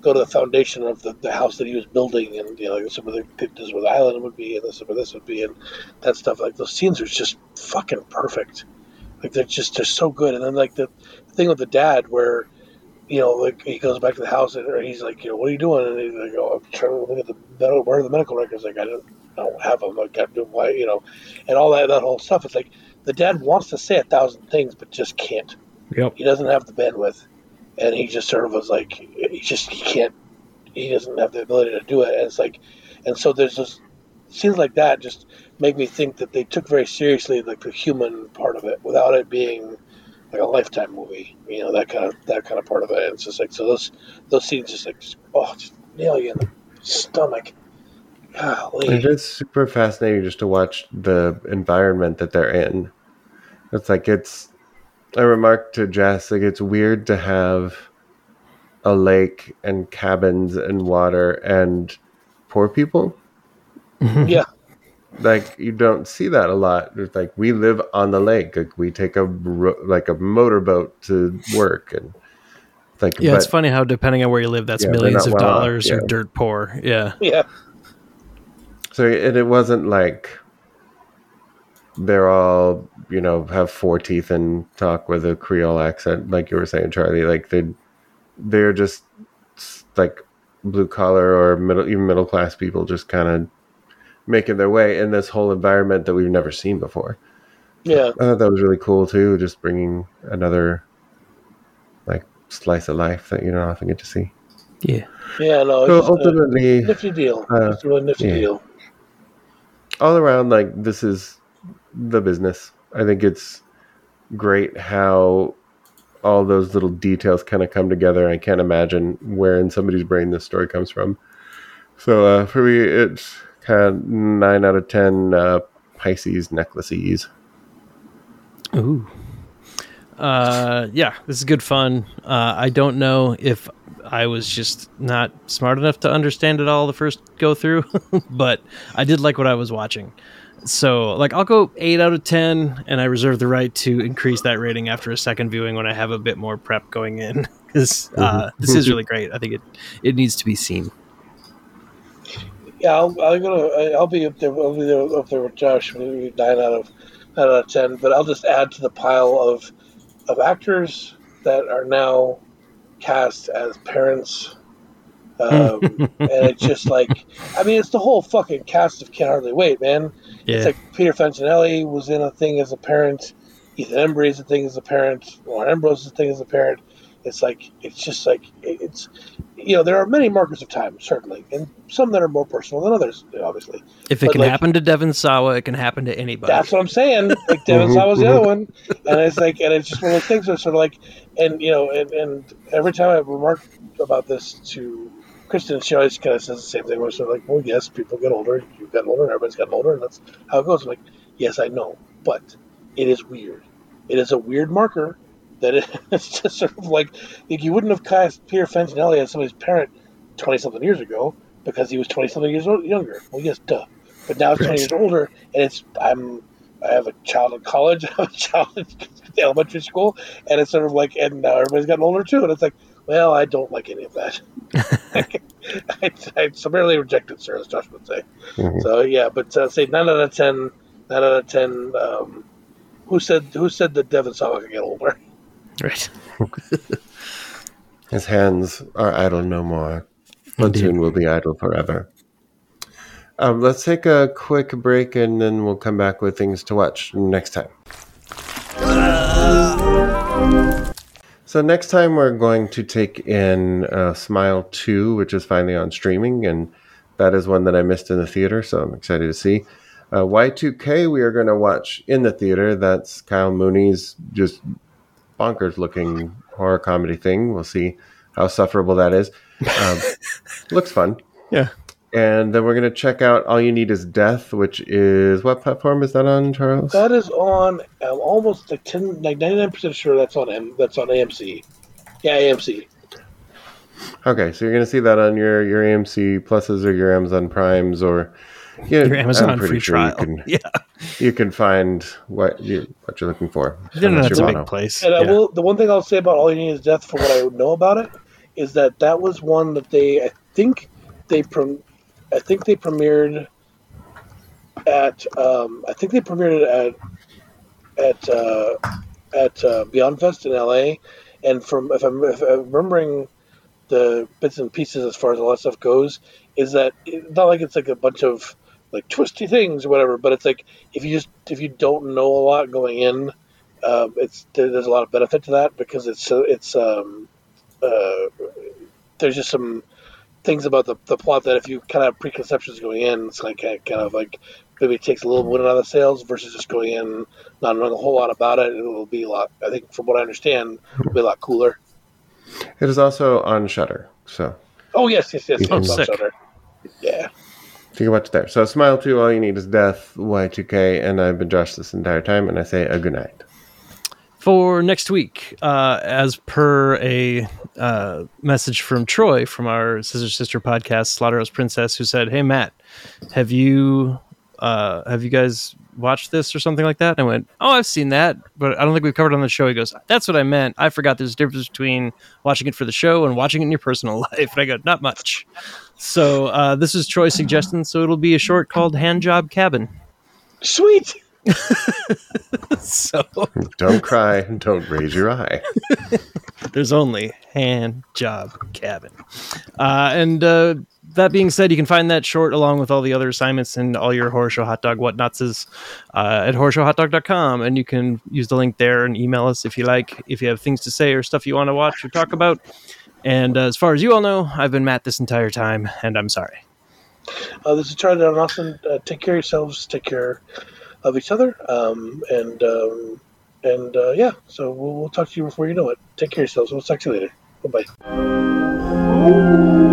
go to the foundation of the, the house that he was building, and you know, like some of the this is where the island would be, and this is where this would be, and that stuff. Like those scenes are just fucking perfect. Like they're just they're so good. And then like the, the thing with the dad where, you know, like he goes back to the house and or he's like, you know, what are you doing? And he's like, oh, I'm trying to look at the medical, where are the medical records? Like I don't, I don't have them. Like I do why, you know, and all that that whole stuff. It's like the dad wants to say a thousand things but just can't. Yep. He doesn't have the bandwidth, and he just sort of was like, he just he can't. He doesn't have the ability to do it. And it's like, and so there's just scenes like that just make me think that they took very seriously like the human part of it without it being like a Lifetime movie, you know, that kind of that kind of part of it. And it's just like, so those those scenes just like just, oh, just nail you in the stomach. Golly. It is super fascinating just to watch the environment that they're in. It's like it's. I remarked to Jess, like it's weird to have a lake and cabins and water and poor people. Yeah. Like you don't see that a lot. It's like we live on the lake. Like we take a ro- like a motorboat to work, and like yeah, but, it's funny how depending on where you live, that's yeah, millions of well off, dollars yeah. or dirt poor. Yeah, Yeah. So it, it wasn't like they're all, you know, have four teeth and talk with a Creole accent, like you were saying, Charlie. Like they they're just like blue collar or middle even middle class people, just kind of making their way in this whole environment that we've never seen before. Yeah. I thought that was really cool too, just bringing another like slice of life that you don't often get to see. yeah, Yeah, no, it's So just ultimately, a nifty deal. uh, It's a really nifty yeah. deal. all around, like this is the business. I think it's great how all those little details kind of come together. I can't imagine where in somebody's brain this story comes from. So uh, for me, it's kind of nine out of ten uh, Pisces necklaces. ooh, uh, yeah, this is good fun. Uh, I don't know if I was just not smart enough to understand it all the first go through, but I did like what I was watching. So, like, I'll go eight out of ten, and I reserve the right to increase that rating after a second viewing when I have a bit more prep going in, because uh, this is really great. I think it, it needs to be seen. Yeah, I'll, I'm gonna. I'll be up there. I'll be there up there with Josh. Maybe nine out of nine out of ten. But I'll just add to the pile of of actors that are now cast as parents. Um, and it's just like, I mean, it's the whole fucking cast of Can't Hardly Wait, man. Yeah. It's like Peter Fancinelli was in a thing as a parent. Ethan Embry is a thing as a parent. Lauren Ambrose is a thing as a parent. It's like, it's just like, it's, you know, there are many markers of time, certainly, and some that are more personal than others, obviously. If it But, can like, happen to Devon Sawa, it can happen to anybody. That's what I'm saying. Like Devon Sawa was the other one, and it's like, and it's just one of those things where it's sort of like, and you know, and, and every time I remark about this to Kristen, she always kind of says the same thing. Where it's sort of like, well, yes, people get older, you've gotten older, and everybody's gotten older, and that's how it goes. I'm like, yes, I know, but it is weird. It is a weird marker that it, it's just sort of like, like you wouldn't have cast Peter Fancinelli as somebody's parent twenty something years ago because he was twenty something years old, younger. Well, yes, duh. But now it's twenty years older, and it's I'm I have a child in college, I have a child in elementary school, and it's sort of like, and now everybody's gotten older too, and it's like, well, I don't like any of that. I, I summarily reject it, sir, as Josh would say. Mhm. So yeah, but uh, say nine out of ten. Nine out of ten. Um, who said who said that Devon Sawa could get older? Right. His hands are idle no more. Platoon will be idle forever. Um, let's take a quick break and then we'll come back with things to watch next time. So next time we're going to take in uh, Smile two, which is finally on streaming, and that is one that I missed in the theater, so I'm excited to see. Uh, Y two K we are going to watch in the theater. That's Kyle Mooney's just bonkers looking horror comedy thing. We'll see how sufferable that is. Um, looks fun. Yeah. And then we're going to check out All You Need Is Death, which is, what platform is that on, Charles? That is on. I'm almost like ten, like ninety-nine percent sure that's on M. That's on A M C. Yeah, A M C. Okay, so you're going to see that on your, your A M C Pluses or your Amazon Primes or yeah, Your Amazon I'm pretty free sure trial. You can, Yeah. you can find what you what you're looking for. The internet's Unless a you're big mono. place. And I Yeah. will. The one thing I'll say about All You Need Is Death, for what I know about it, is that that was one that they, I think they, pre- I think they premiered at, um, I think they premiered it at, at, uh, at uh, Beyond Fest in L A. And from if I'm, if I'm remembering the bits and pieces as far as all that stuff goes, is that it's not like it's like a bunch of like twisty things or whatever, but it's like if you just if you don't know a lot going in, um, it's there's a lot of benefit to that because it's it's um, uh, there's just some things about the, the plot that if you kind of have preconceptions going in, it's like kind of like maybe it takes a little bit out of the sales versus just going in not knowing a whole lot about it. It will be a lot. I think from what I understand, it'll be a lot cooler. It is also on Shudder, so. Oh yes, yes, yes. Oh, it's on sick. Shudder. Yeah. So you can watch it there. So Smile two, All You Need Is Death, Y two K, and I've been Josh this entire time, and I say a good night. For next week, uh, as per a uh, message from Troy from our Sister Sister podcast, Slaughterhouse Princess, who said, "Hey Matt, have you uh, have you guys watched this or something like that?" And I went, "Oh, I've seen that, but I don't think we've covered it on the show." He goes, "That's what I meant. I forgot there's a difference between watching it for the show and watching it in your personal life." And I go, "Not much." So uh, this is Troy's suggestion. So it'll be a short called Hand Job Cabin. Sweet. So Don't cry. Don't raise your eye. there's only Hand Job Cabin. Uh, and uh, that being said, you can find that short along with all the other assignments and all your Horror Show Hot Dog whatnots is uh, at horror show hot dog dot com. And you can use the link there and email us if you like, if you have things to say or stuff you want to watch or talk about. And uh, as far as you all know, I've been Matt this entire time, and I'm sorry. Uh, this is Charlie Down in Austin. Uh, take care of yourselves. Take care of each other. Um, and um, and uh, yeah, so we'll, we'll talk to you before you know it. Take care of yourselves. We'll talk to you later. Bye-bye.